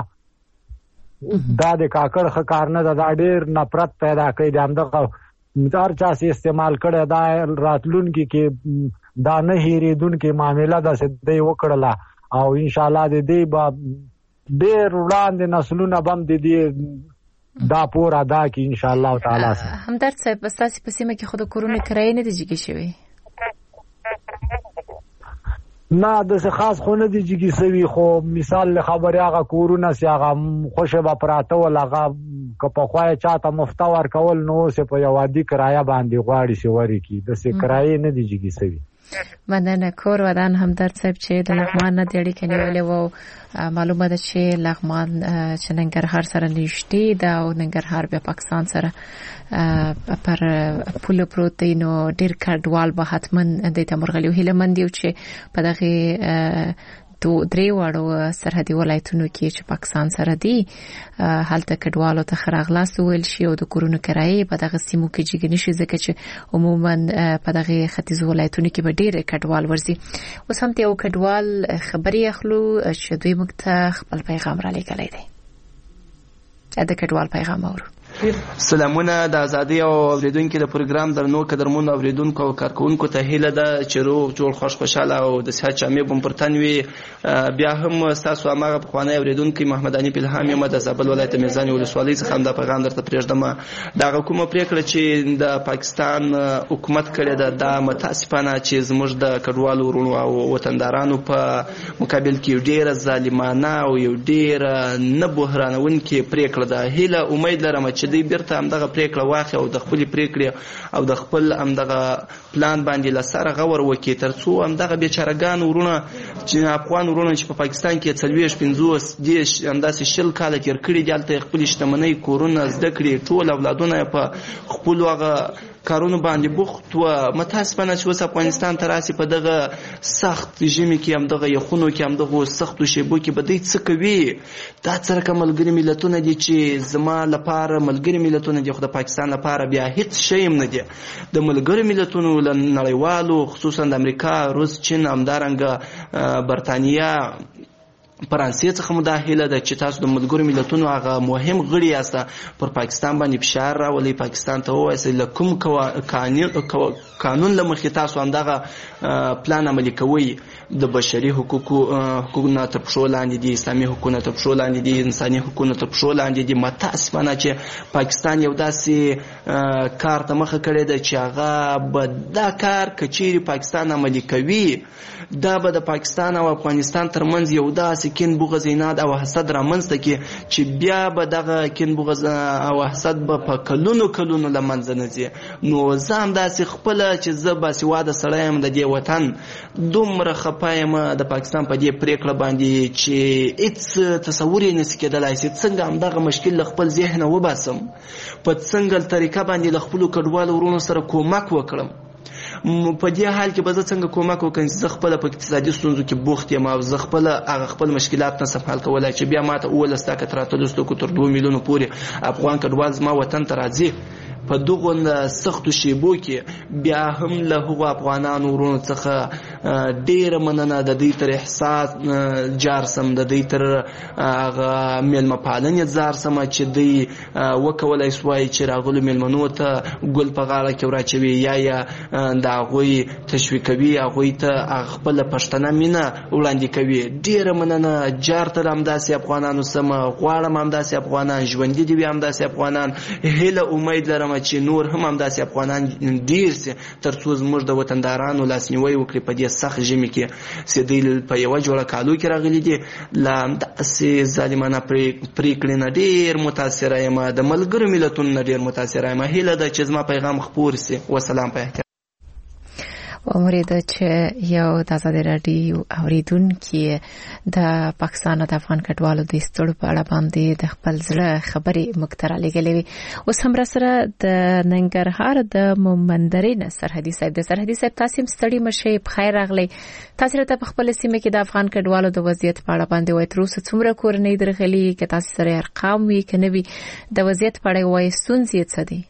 د کاکړ خکار نه دا ډیر نفرت پیدا کوي د همدغه هر چا سي استعمال کړي دا راتلونکي کې دا نه هېریدونکي معاملې ده چې دوی وکړله او ان شاء الله د دې به ډیر وړاندې نسلونه بم د دې دا پور ادا کی ان شاء الله تعالی.
همدرد صاحب تاسو په سیمه کې خود کورونه کرای نه دي جګی شوی؟
نه د خاص خو نه دي جګی سوي خو مثال له خبره هغه کورونه سي هغه خوشې به پراته ول هغه که په خوای چاته مفته ورکول نو سه په یو عادي کرایه باندې غواړي شي وري کی د سه کرایه نه دي جګی سوي.
مننه کورودان همدرد صاحب چې د لغمان نه دی اړیکه نیولې وو معلومه ده چې لغمان چې ننګرهار سره نږدې ده او ننګرهار بیا پاکستان سره پر پوله پروت دی نو ډیر کډوال به حتمن د تمرغلیو هله مندیو چې په دغه درې واړو سرحدي ولایتونو کې چې پاکستان سره دي هلته کډوالو ته خراغلاس ویل شي او د کورونو کرایې په دغه سیمو کې جګ نشي ځکه چې عموما په دغه ختیځ ولایتونو کې به ډېر کډوال ورزي. اوس هم یو کډوال خبري اخلو چې دوی موږ ته خپل پیغام را لېږلی دی. د کډوال پیغام اورو.
سلامونه د ازادي او اوریدونکو د پروګرام درنو قدرمن اوریدونکو او کارکونکو ته هیله ده چې روغ جوړ خوشاله او د صحت چامې بم پرتنوي. بیا هم تاسو هغه خوانه اوریدونکو محمد علي الهام یم د زابل ولایت میزان ولسوالۍ څخه د پیغام درته پرېږدم. دا حکومت پریکړه چې د پاکستان حکومت کړی ده متاسفانه چې زموږ د کډوالو ورونو او وطندارانو په مقابل کې ډیره ظالمانه او یو ډیره نه بحرانونکې پریکړه ده. هیله امید لرم چې دوی بیرته همدغه پریکړه واخلي او د خپل پریکړې او د خپل همدغه پلان باندې لسره غور وکړي ترڅو همدغه بیچارهګان ورونه چې افغان ورونه چې په پاکستان کې 40-50 همداسې شل کاله تیر کړي دي هلته خپل شتمنۍ کورونه زده کړي ټول اولادونه په خپل هغه کارونو باندې بوخت و. متاسفانه چې اوس افغانستان ته راسي په دغه سخت ژمي کې هم دغه یخونو کې هم دغه سختو شیبو کې به دوی څه کوي. دا څرګه ملګري ملتونه دي چې زما لپاره ملګري ملتونه دي، خو د پاکستان لپاره بیا هیڅ شی هم نه دي. د ملګري ملتونو له نړیوالو خصوصا د امریکا، روس، چین، همدارنګه برطانیه، فرانسې څخه مو دا هیله ده چې تاسو د ملګرو ملتونو هغه مهم غړي یاست، پر پاکستان باندې فشار راولئ، پاکستان ته ووایئ له کوم قانون له مخې تاسو همدغه پلان عملي کوئ. د بشري حقوقونه تر پښو لاندې دي، اسلامي حقوقونه تر پښو لاندې دي، انساني حقوقونه تر پښو لاندې دي. متاسفانه چې پاکستان یو داسې کار ته مخه کړې ده چې هغه به دا کار کچېرې پاکستان عملي کوي، دا به د پاکستان او افغانستان ترمنځ یو داسې کین بغض عناد او حسد رامنځته کړي چې بیا به دغه کین بغض او حسد به په کلونو له منځه نه ځي. نو زه همداسې خپله چې زه باسواده سړی یم د دې وطن، دومره خفه یم د پاکستان په دې پرېکړه باندې چې هېڅ تصور یې نشي کېدلی چې څنګه همدغه مشکل له خپل ذهنه وباسم، په څنګه طریقه باندې له خپلو کډوالو ورونو سره کومک وکړم. په دې حال کې به زه څنګه کومک وکړم چې زه خپله په اقتصادي ستونزو کې بوخت یم او زه خپل مشکلات نسم حل کولی چې بیا ماته 18 تر 2 میلیونو پورې افغان کډوال زما وطن ته راځي. په دغه سختو شیبو کې بیا هم له هغو افغانانو ورونو څخه ډیره مننه، د دوی تر احساس جار سم، د دوی تر هغه میلمه پالنې ځار سم چې دوی وکولی سوای چې راغلو میلمنو ته ګل په غاړه کې وراچوي یا د هغوی تشویقوي، هغوی ته خپله پښتنه مینه وړاندې کوي. ډیره مننه. جار تر همداسې افغانانو سمه غواړم، همداسې افغانان ژوندي دي وي، همداسې افغانان هیله امید لرم چې نور هم همداسې افغانان ډیر سي تر څو زموږ د وطندارانو لاسنیوی وکړي په دې سخت ژمي کې چې دوی په یوه جوړه کالو کې راغلي دي. له همداسې ظالمانه پرېکړې نه ډېر متاثره یم، د ملګرو ملتونو نه ډېر متاثره یم. هیله ده چې زما پیغام خپور سي. وسلام. په احترام
وموریده چې یو د آزادۍ راډیو اوریدونکي د پاکستان او د افغان کډوالو د ستړو په اړه باندې د خپل زړه خبرې موږ ته رالیږلې وي. اوس هم راسره د ننګرهار د مومندرین سرحدي صاحب د سرحدي صاحب تاسو ستړي مشه په خیر راغلی. تاسو راته په خپل سیمه کې د افغان کډوالو د وضعیت په اړه باندې وایي تر اوسه څومره کورنۍ درغلي کې تاسو سره ارقام وي کنه وي د وضعیت په اړه وایي ستونزې څه دي؟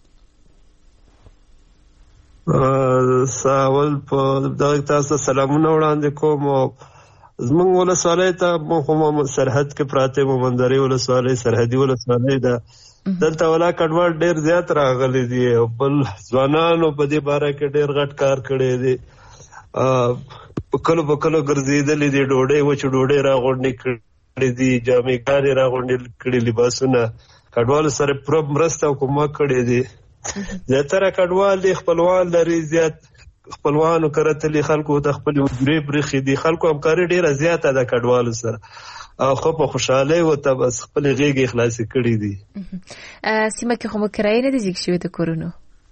ساول په دغه تاسو سلامونه وړاندې کوم. زموږ ولسوالۍ ته هم سرحد کې پراته مومندري ولسوالۍ سرحدي ولسوالۍ ده. دلته ولا کډوال ډیر زیات راغلي دي او بل ځوانانو په دې باره کې ډیر غټ کار کړی دی. په کلو ګرځېدلې دي، ډوډۍ راغونډې کړې دي، جامې راغونډې کړې، لباسونه کډوالو سره پوره مرسته او کومک کړی دی. زیاتره کډوال دي خپلوان لري، زیات خپلوانو کرتلي خلکو ته خپل وګړي برخي دي، خلکو همکاري ډیره زیاته ده کډوالو سره او خو په خوشاله و ته بس خپل غیږ اخلاص کړی دي.
سیمه کې کوم کرایه نه دي ځکه شوی د کورونو؟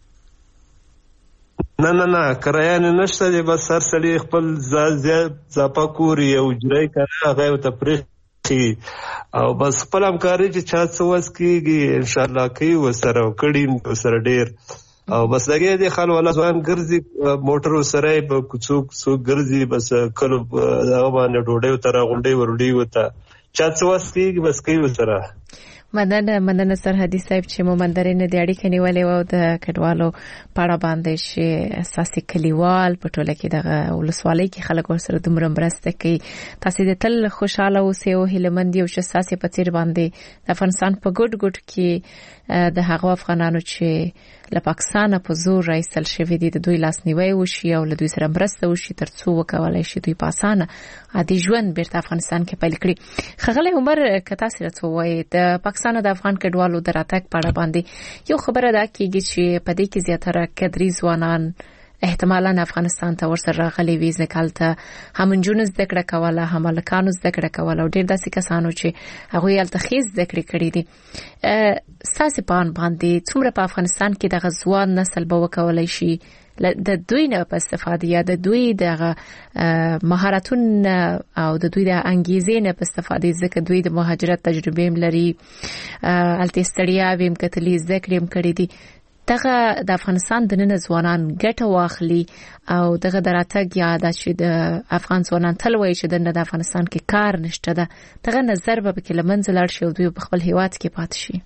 نه کرایه نشته دي، بس هر سړي خپل ځاپا کوري او جړی کنه هغه ته پرې او بس خپل همکاري چې چا څه وس کېږي انشاءالله کوي ورسره کړي ورسره ډېر او بس لګیا دي خل ولا ځوان ګرځي موټرو سره په څوک ګرځي بس کلو هغه باندې ډوډۍ ورته راغونډۍ ورډۍ ورته چا څه وس کېږي بس کوي ورسره.
مننه سرحدي صاحب چې مومندرین د اړیکې نیولې و د کډوالو په اړه باندې چې اساسي کلیوال په ټوله کې د ولسوالۍ کې خلک ورسره دومره مرسته کوي. تاسو د تل خوشاله اوسئ او هیلهمند یو چې تاسو په تیر باندې د افغانستان په ګډ کې د هغو افغانانو چې له پاکستان په زور راایستل شوي دي د دوی لاسنیوی وشي او له دوی سره مرسته وشي تر څو وکولای شي دوی په اسانه عادي ژوند بیرته افغانستان کې پیل کړي. ښاغلی عمر که تاسو راته ووایئ د پاکستان د افغان کډوالو د راتګ په اړه باندې یو خبره دا کېږي چې په دې کې زیاتره کدري ځوانان احتمالاً افغانستان ته ورسره راغلي وي ځکه هلته هم نجونو زده کړه کوله هم هلکانو زده کړه کوله او ډېر داسې کسانو چې هغوی هلته ښې زده کړې کړي دي. ستاسې په اند باندې څومره په افغانستان کې دغه ځوان نسل به وکولی شي د دوی نه په استفاده یا د دوی دغه مهارتونه او د دوی د انګیزې نه په استفاده ځکه دوی د مهاجرت تجربه هم لري، هلته ستړیا هم کتلي زده کړې هم کړې دي. دغه د افغانستان د نن ځوانان ګټه واخلي او دغه دراتګ یا د چې د افغان ځوانان تل وایي چې د افغانستان کې کار نشته ده دغه نظر به کې لمنځه لاړ شي او دوی په خپل هیواد کې پاتې شي.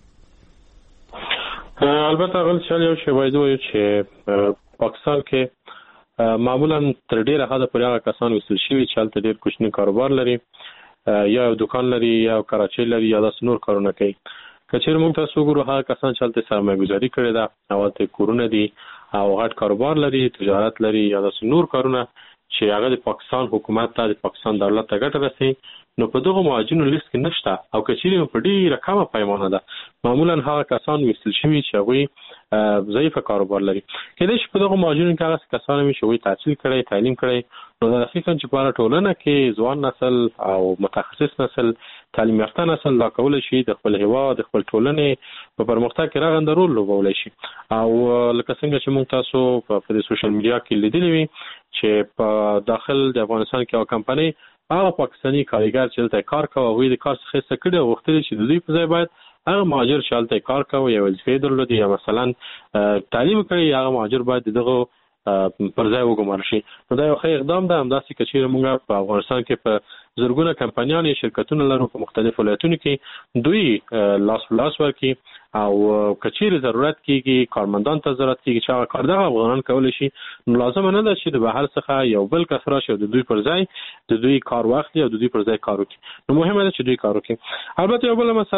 البته غل شل یو شی وایي چې پاکستان کې معمولا تر ډیره حد پورې هغه کسان وسل شي چې هلته ډیر کوچنی کاروبار لري یا دکان لري یا کراچۍ لري یا د نور کارونه کوي. کچېر موږ تاسو ګورو هغه کسان چې هلته سرمایه‌ګذاري کړې ده او هلته کورونه دي او غټ کاروبار لري تجارت لري یا د نور کارونه چې هغه د پاکستان حکومت ته د پاکستان دولت ته ګټه رسي نو په دغه مهاجرینو لیست کې نشته او کچېر په ډیره کمه پیمانه ده معمولا هغه کسان وسل شوي چې هغه ضعیف کاروبار لري. کله چې په دغه مهاجرینو کې هغه کسان وي چې تحصیل کړي تعلیم کړي نو د حقیقت چې په ټولنه کې ځوان نسل او متخصص نسل تعلیم یافته نسل دا کول شي د خپل هیواد د خپل ټولنې په پرمختګ کې راغنده رول لوبولی شي او لکه څنګه چې موږ تاسو په سوشل میډیا کې لیدلی وي چې په داخل د افغانستان کې یو کمپنۍ هغه پاکستاني کارګر چې دلته کار کوي هغوی د کار څخه څه کړي او غوښتل چې د دوی په ځای باید هغه مهاجر چې هلته کار کوي یا وظیفې درلودي یا مثلا تعلیم کړی هغه مهاجر باید دغه پر ځای وګمارل شي. نو دا یو ښه اقدام ده. همداسې که چېرې موږ په افغانستان کې په زرګونه کمپنیانې شرکتونه لرو په مختلفو ولایتونو کې دوی لاس ورکړي او که چېرې ضرورت کېږي کارمندان ته ضرورت کېږي چې هغه کار دغه افغانان کولی شي نو لازمه نه ده چې د بهر څخه یو بل کس راشي او د دوی پر ځای د دوی کار واخلي او د دوی پر ځای کار وکړي. نو مهمه ده چې دوی کار وکړي. البته یو بله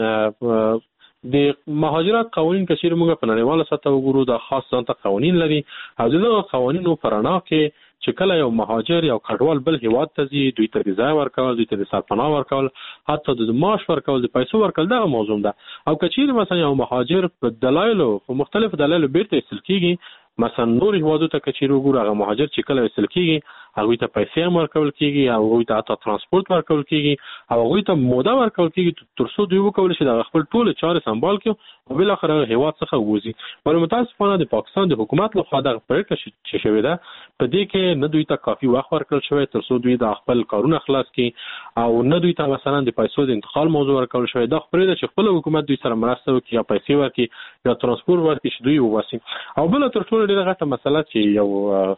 مسله د مهاجرت قوانین کچیر موږ په نړیواله سطح وګورو دا خاص ځانته قوانین لري او دغه قوانینو په رڼا کې چې کله یو مهاجر یو کډوال بل هیواد ته ځي دوی ته ویزا ورکول دوی ته سرپناه ورکول حتی د معاش ورکول د پیسو ورکول دغه موضوع ده. او کچیر مثلا یو مهاجر په دلایلو په مختلفو دلایلو بیرته ایستل کیږي مثلا نور هیوادو ته کچیر وګورو هغه مهاجر چې کله ایستل کیږي هغه ته پیسې ورکول کیږي او هغه ته حتی ترانسپورت ورکول کیږي او هغه ته موده ورکول کیږي تر څو دوی وکول شي د خپل ټول چارې سمبال کړي او بل اخر هیواد څخه وځي. ولې متاسفانه د پاکستان د حکومت لخوا د پریکړه چې شوې ده په دې کې نه دوی ته کافي وخت ورکړل شوی تر څو دوی د خپل کارونه خلاص کړي او نه دوی ته مثلا د پیسو د انتقال موضوع ورکول شوی دا خبره ده چې خپل حکومت دوی سره مرسته وکړي یا پیسې ورکړي یا ترانسپورت ورکړي چې دوی وواسي. او بل تر ټولو ډیره غټه مسله چې یو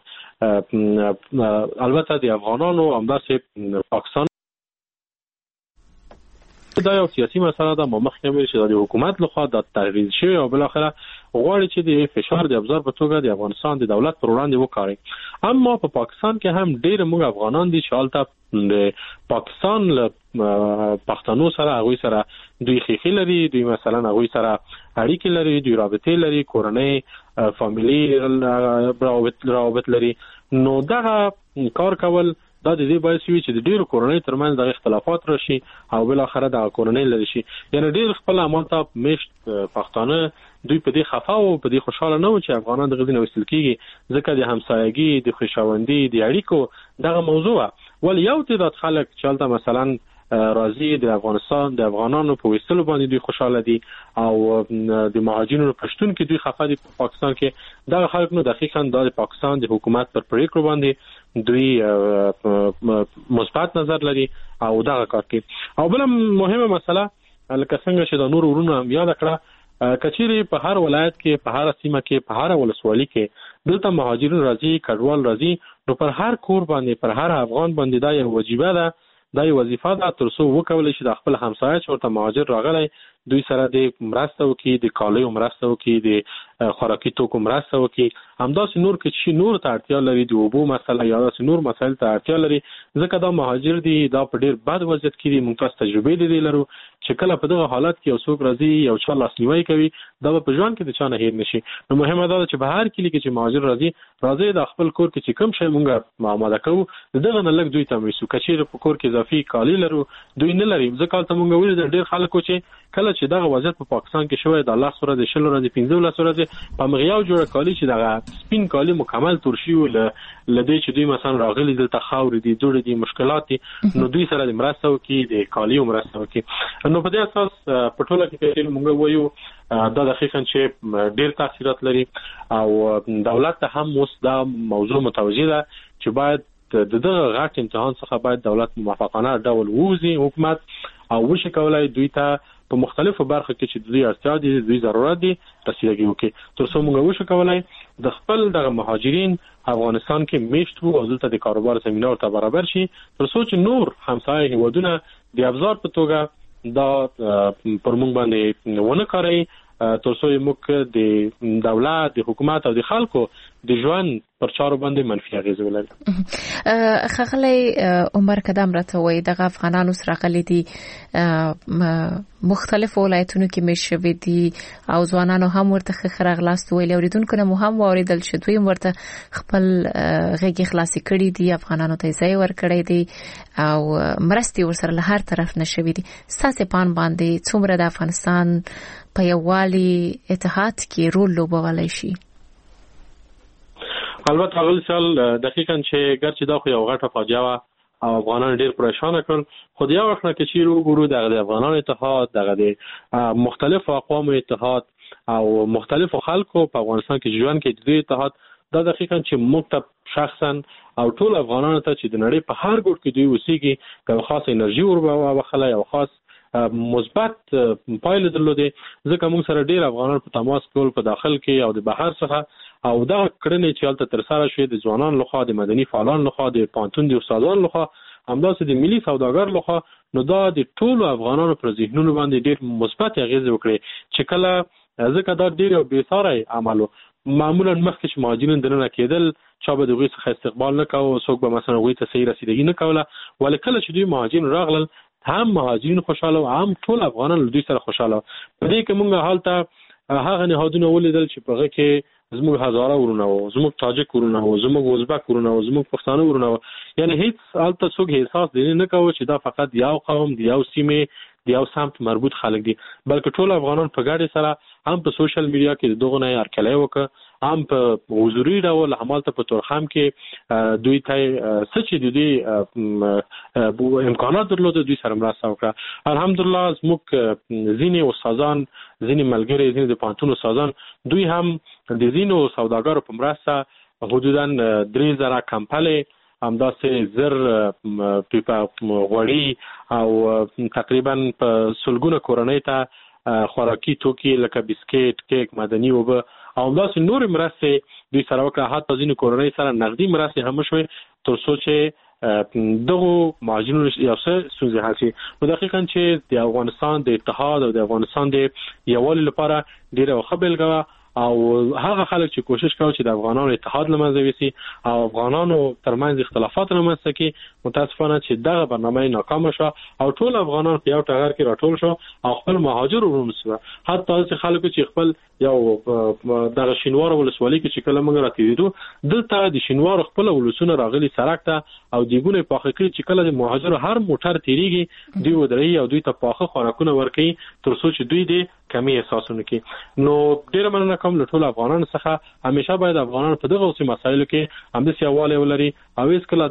البته د افغانانو همداسې پاکستان دا یو سیاسي مسله ده مخکې ویل چې د حکومت لخوا د تغییر شوی او بل اخره غواړي چې د فشار د ابزار په توګه د افغانستان د دولت پر وړاندې وکړي. اما په پاکستان کې هم ډېر موږ افغانان دي چې حالت د پاکستان له پښتنو سره هغوی سره دوی خېخي لري دوی مثلا هغوی سره اړیکې لري دوی رابطې لري کورنۍ فامیلی روابط لري. نو دغه کار کول دا د دې باعث وي چې د ډیرو کورنۍ ترمنځ د اختلافات راشي او بل اخره د کورنۍ لري شي. یعنی ډیر خپل امانت میشت پښتانه دوی په دې خفا او په دې خوشاله نه و چې افغانان دغه ځینې وسیل کیږي ځکه د همسایګي د خوشاوندي د اړیکو دغه موضوع ول یو تعداد خلک چې مثلا راځي د افغانستان د افغانانو په وسیلو باندې دوی خوشاله دي او د مهاجرینو پښتون کې دوی خفه دي په پاکستان کې دا خلک نو دقیقاً د پاکستان د حکومت پر پریکړو باندې دوی مثبت نظر لري او دا کار کوي. او بل مهمه مسله لکه څنګه چې د نور ورونو یاد کړه کچيري په هر ولایت کې په هر سیمه کې په هر ولسوالۍ کې دلته مهاجرین راځي کډوال راځي نو پر هر کور باندې پر هر افغان باندې دا یو وجیبه ده دا یو وظیفه ده تر څو وکولای شي د خپل همسایه چې ورته مهاجر راغلی دوی سره د مرسته وکړي د کالیو مرسته وکړي د خوراکي توکو مرسته وکړي همداسې نور کې چې نور ته اړتیا لري د اوبو مسله یا داسې نور مسایل ته اړتیا لري ځکه دا مهاجر دي دا په ډېر بد وضعیت کې دي موږ تاسو تجربې دي لرو چې کله په دغه حالت کې یو څوک راځي یو چا لاسنیوي کوي دا په ژوند کې د چا نه هیر نشي. نو مهمه ده چې په هر کلی کې چې مهاجر راځي د خپل کور کې چې کوم شی موږ آماده کوو دغه نه لږ دوی ته وایو کچېر په کور کې اضافي کالی لرو دوی نه لري ځکه ته موږ ویل ډېر خلکو چې کله چې دغه وضعیت په پاکستان کې شوی د الله سره د شلو ورځې 15 ورځې په مغیاو جوړه کالی چې دغه سپین کالی مکمل ترشي ول لدې چې دوی مثلا راغلي دلته خاورې دي جوړې دي مشکلات نو دوی سره د مرسته وکي د کالی مرسته وکي. نو په دې اساس په ټوله کې چې موږ وایو دا دقیقاً چې ډېر تاثیرات لري او دولت ته هم اوس دا موضوع متوجه ده چې باید دغه غټ امتحان څخه باید دولت موافقانه ډول ووزي حکومت او وشي کولای دوی ته په مختلفو برخو کې چې دوی اړتیا دي دوی ضرورت دي رسیدګي وکړي تر څو موږ وشو کولای د خپل د مهاجرین افغانستان کې میشت وو او دلته د کاروبار زمينه ورته برابر شي تر څو چې نور همسایه هیوادونه د ابزار په توګه دا پر موږ باندې ونه کوي تر څو موږ د دولت د حکومت او د خلکو د ژوند پر چارو باندې منفي اغیز ولري.
خغلی عمر قدم راته وای د افغانانو سره غلي دي مختلف ولایتونو کې مشوي دي او ځوانانو هم ورته خرغلاست ویل اوریدونکو نه هم اوریدل چې دوی ورته خپل غږی خلاصي کړي دي افغانانو ته ځای ور کړی دي او مرستي ورسره له هر طرف نشوي دي ساسې پان باندې څومره د افغانستان په یووالي اتحاد کې رول لوبولای شي.
البته اول سال دقیقاً چې ګرچې دا خو یو غټه فاجعه وه او افغانان ډېر پریشان کړل خو د یو وخت نه چې وګورو د افغانانو اتحاد دغه د مختلفو اقوامو اتحاد او مختلفو خلکو په افغانستان کې ژوند کې د اتحاد دا دقیقاً چې موږ شخصا او ټول افغانانو ته چې د نړۍ په هر ګوټ کې دوی اوسېږي یو خاص انرژي وربخله یو خاص مثبت پایله درلوده ځکه موږ سره ډېر افغانان په تماس کول په داخل کې او د بهر څخه او دا کړنې چې هلته تر سره شوې د ځوانانو لخوا د مدني فعالانو لخوا د پانتون د استادانو لخوا همداسې د ملي سوداګر لخوا نو دا د ټولو افغانانو پر ذهنونو باندې ډېر مثبت اغیز وکړي چې کله ځکه دا ډېر یو بېساری عمل معمولا مخکې چې مهاجرین دننه کېدل چا به د هغوی څخه استقبال نه کوه څوک به مثلا هغوی ته صحیح رسیدګي نه کوله ولې کله چې دوی مهاجرین راغلل هم مهاجرین خوشاله او هم ټول افغانان له دوی سره خوشاله په دې کې موږ هلته هغه نهادونه ولیدل چې په هغه کې زموږ هزاره ورونه وو زموږ تاجک ورونه وو زموږ ازبک ورونه وو زموږ پښتانه ورونه وو یعنی هیڅ هلته څوک احساس دی نه کوي چې دا فقط یو قوم دی یو سیمه دی یو سمت مربوط خلک دي بلکې ټول افغانان په ګډه سره هم په سوشل میډیا کې دغه نه هرکلی وکړه هم په حضوري ډول همالته په تورخم کې دوی ته سچې د دوی امکانات درلوده دوی سره مرسته وکړه الحمدلله زموږ ځینې استادان ځینې ملګري ځینې د پانتون استادان دوی هم د ځینو سوداګرو په مرسته حدوداً 3000 کمپلې همداسې زر پیپا غوړي او تقریبا په سلګونه کورنۍ ته خوراکي توکي لکه بسکټ کیک مدني اوبه او همداسې نور مرستې دوی سره وکړه حتی ځینې کورنۍ سره نغدي مرستې هم شوې تر څو چې دغو مهاجرینو یو څه ستونزې حل شي نو دقیقاً چې د افغانستان د اتحاد او د افغانستان د یووالي لپاره ډېره ښه بېلګه او هغه خلک چې کوشش کوي چې د افغانانو اتحاد لمنځه ویسي او افغانانو ترمنځ اختلافات رامنځته کړي متاسفانه چې دغه برنامه ناکام شو او ټول افغانان په یو ټغر کې راټول شو او خپل مهاجر ورونه سره حتی چې خلکو چې خپل یو دغه شینوار ولسوالۍ کې چې کله موږ راتېدو دلته د شینوار خپل ولسونه راغلي سړک ته او دیګونه پاخه کړي چې کله د مهاجر هر موټر تیریږي دوی ودرېږي او دوی ته پاخه خوراکونه ورکوي تر څو چې دوی د کمی احساسونه کوي نو ډېره مننه کوم له ټولو افغانانو څخه همیشه باید افغانان په دغه اوسې مسایلو کې همداسې یووالی ولري او هېڅکله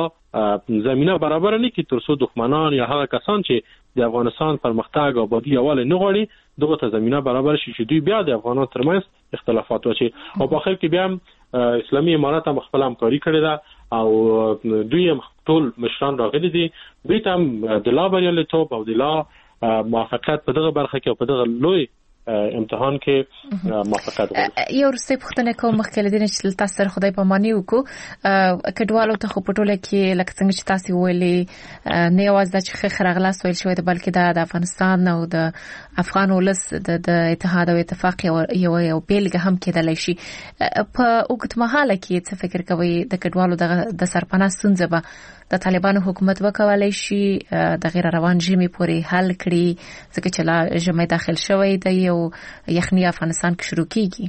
دا زمینه برابره نه کړي تر څو دښمنان یا هغه کسان چې د افغانستان پرمختګ او آبادي یووالی نه غواړي دغه ته زمینه برابر شي چې دوی بیا د افغانانو ترمنځ اختلافات واچوي او په آخر کې بیا هم اسلامي امارات هم خپله همکاري کړې ده او دوی هم ټول مشران راغلي دي دوی ته هم د لا بریالیتوب او د لا موافقت په دغه برخه کې او په دغه لوی امتحان کې موافقت غواړي
یو رسې پوښتنه کوم مخکې لدین چې تاسو سره خدای پاماني وکړو کډوالو ته خو پټوله کې لکه څنګه چې تاسو ویلي نه یوازې چې خرغلاس ویل شوی بلکې د افغانستان او د افغان ولس د اتحاد او اتفاق یو بیلګه هم کېدلی شي په اوږدمهاله کې څه فکر کوئ د کډوالو د سرپناه ستونزه به د طالبانو حکومت وکولای شي د غیر روان ژمي پورې حل کړي ځکه چې لا ژمی داخل شوی دی او یخني افغانستان کې شروع کیږي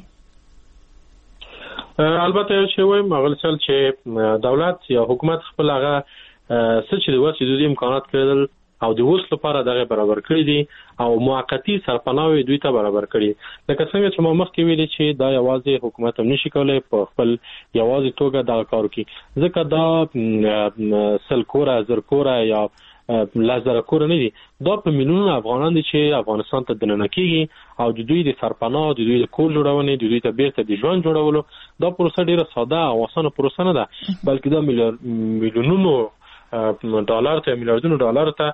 البته یو شی وایم هغه څه چې دولت یا حکومت خپل هغه څه چې د وسیلې امکانات کړل او د اوس لپاره دغه برابر کړی دي او موقتی سرپناه دوی ته برابر کړی لکه څنګه چې ما مخکې ویلي چې دا یوازې حکومت هم نشي کولای په خپل یوازې توګه دا کار وکړي ځکه دا سلکوره زرکوره یا لزر کور نه دي دا په میلیونونو افغانان دي چې افغانستان ته دننه کیږي او د دوی د سرپناه د دوی د کور جوړونې د دوی ته بیرته د ژوند جوړولو دا پروسه ډیره ساده او اسانه پروسه نه ده بلکې دا میلیونونو ډالر ته میلیارډونو ډالر ته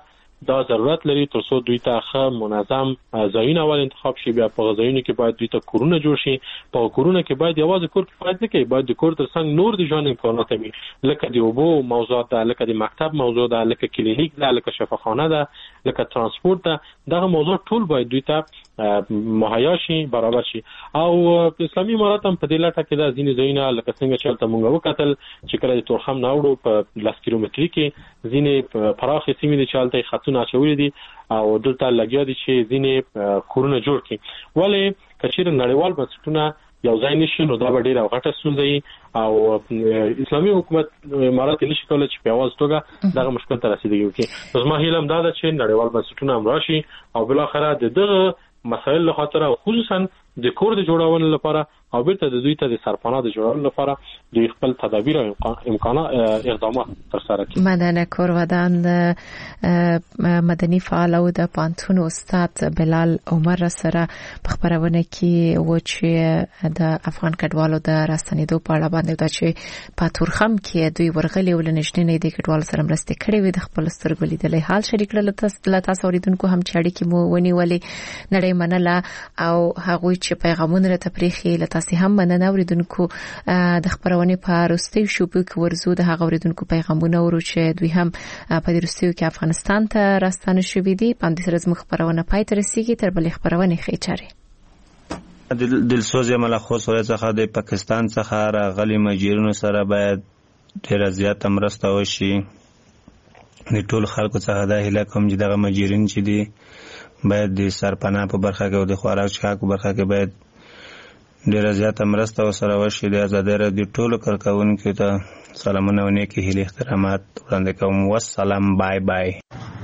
دا ضرورت لري ترڅو دوی ته ښه منظم ځایونه اول انتخاب شي. بیا په ځایونو کې باید دوی ته کورونه جوړ شي. په کورونه کې باید یوازې کور کفایت نه کوي، باید د کور ترڅنګ نور د ژوند امکانات وي، لکه د اوبو موضوعات ده، لکه د مکتب موضوع ده، لکه کلینیک ده، لکه شفاخانه ده، لکه ترانسپورت ده. دغه موضوع ټول باید دوی ته مهیا شي، برابر شي. او اسلامي امارات هم په دې لټه کې د ځینې ځایونه لکه څنګه چې تاسو موږ وکتل چې کله د تورخم ناوړو په 10 کیلومتري کې ځینې پراخې سیمې د چالتې خطونه اچولې دي او دلته لګیا دي چې ځینې کورونه جوړ کړي. ولې کچېر نړیوال بنسټونه یو ځای نشي نو دا به ډیره غټه ستونزه او اسلامي حکومت امارات نشي کولای چې په اواز توګه دغه مشکل ته رسیدګي وکړي. زما هیله هم دا ده چې نړیوال بنسټونه هم راشي او بل اخره دغه مسایل له خاطر او خصوصا د کور د جوړولو لپاره او بیرته د دوی ته د سرپناه د جوړولو لپاره د خپل تدابیر او امکانات اقدامات ترسره کړي.
مدنه کورودان مدني فعال او د پانتون استاد بلال عمر سره په خبرونه کې و چې د افغان کډوالو د راستنېدو په اړه باندې دا چې په تورخم کې دوی ورغلي ولنشنې نه د کډوالو سره مرسته کړې وي، د خپل سترګو لیدلې حال شریک کړل. تاسو اوریدونکو هم چې اړیکې مو ونیولې نړۍ منله او هغوی چې پیغامونه تفریخي لته هم مننه. اوریدونکو د خبرونه په وروستي شوبو کې ورزو د هغه اوریدونکو پیغامونه ورو چې دوی هم په دې وروستیو کې افغانستان ته راستانه شوې دي. په دې سره زموږ خبرونه پای ته رسیدي. تر بلې خبرونه خېچاري
دلسوز ملخو سره څخه د پاکستان څخه راغلي مهاجرینو سره باید ډېر زیات مرسته وشي. د ټول خلکو څخه دا هیله کوم چې دغه مهاجرین چې دي باید د سرپناه په برخه کې او د خوراک څښاک په برخه کې باید ډېر زیات مرسته وسره وشي. د آزادۍ راډیو ټولو کارکونکو ته سلامونه او نیکی هیلې احترامات وړاندې کوم. والسلام. بای بای.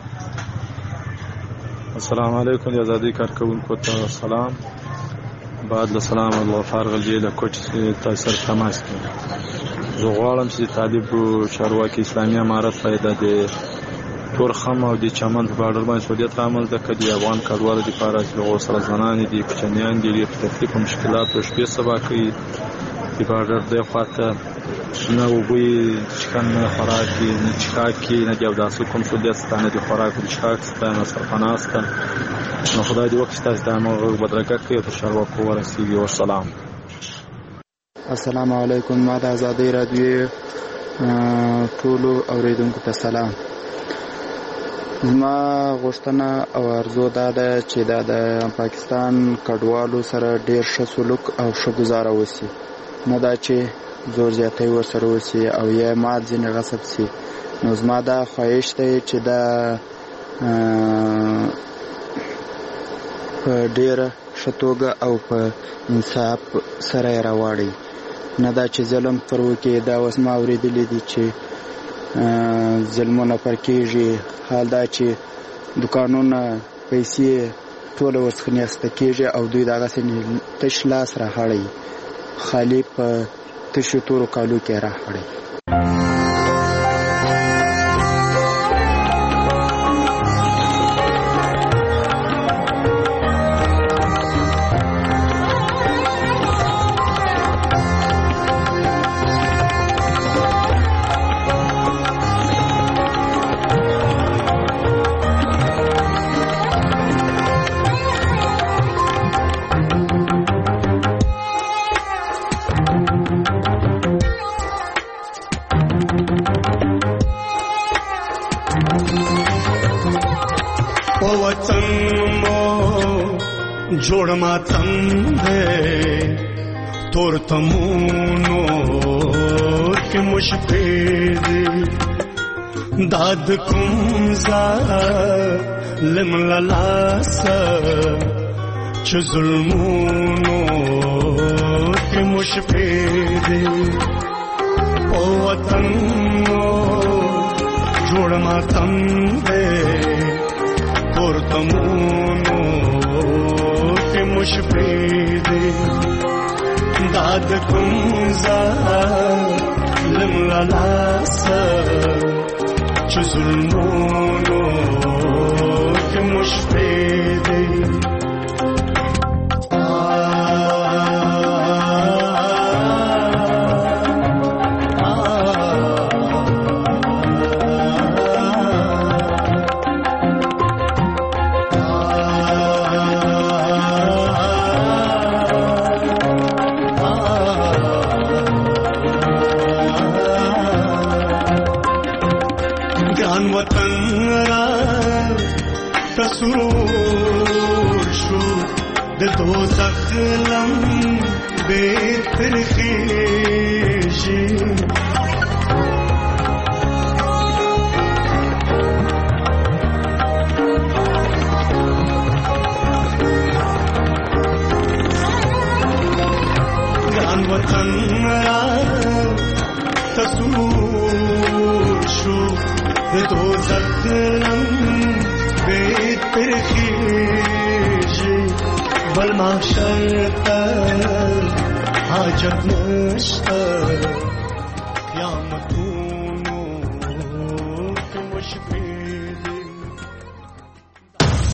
السلام علیکم. د آزادۍ کارکونکو ته سلام. بعد له سلام الله فارغ جې د کوټ تاسو سره تماس کوم. زه غواړم چې طالب چارواکي اسلامي امارت پیدا دي تورخم او د چمن په بارډر باندې سعودیت عمل د کدي افغان کډوالو لپاره چې له سره زنان دي کوچنیان دي په تکلیف او مشکلات او شپې سبا کوي د بارډر د خاطر نه وبوي چکن نه خوراکي نه چکاکي نه جو داسو کوم سعودیت ستانه د خوراک او چکاک ستانه سرپناه ستانه نو خدای دې وکړي تاسو د موږ بدرګه کوي او شروع ورسیږي. والسلام.
السلام علیکم. ما د آزادۍ راډیو ټولو اوریدونکو ته سلام. زما غوښتنه او ارزو دا ده چې د پاکستان کډوالو سره ډیر ښه سلوک او ښه گزاره وسی، نه دا چې زور زیاتی ورسره وسی او یا مال ځینې غصب سی. نو زما دا خواهش دی چې دا په ډیره ښه توګه او په انصاف سره یې راواړي، نه دا چې ظلم پر وکړي. دا اوس ما اورېدلي دي چې ظلمونه پر کېږي. حال دا چې دوکانونه پیسې ټوله ورڅخه نیسته کېږي او دوی دغسې تش لاس راهړی، خالي په تشو تورو کالو کې راهړی.
जोड़ मातम है तोर तमूनो के मुश्किल दाद कुमजा लिमलासा च जुल्मूनो के मुश्किल ओ वतन जोड़ मातम है तोर तमूनो मुश्किल दाद कुमजा लिमलासा च जुल्मूनो के मुश्किल تسور شو د دوزخ لم بهتر خیشی گان وطن را تسور شو د دوزخ لم بهتر خیشی بل محشر حاجت نشتا قیامتونو که مشکل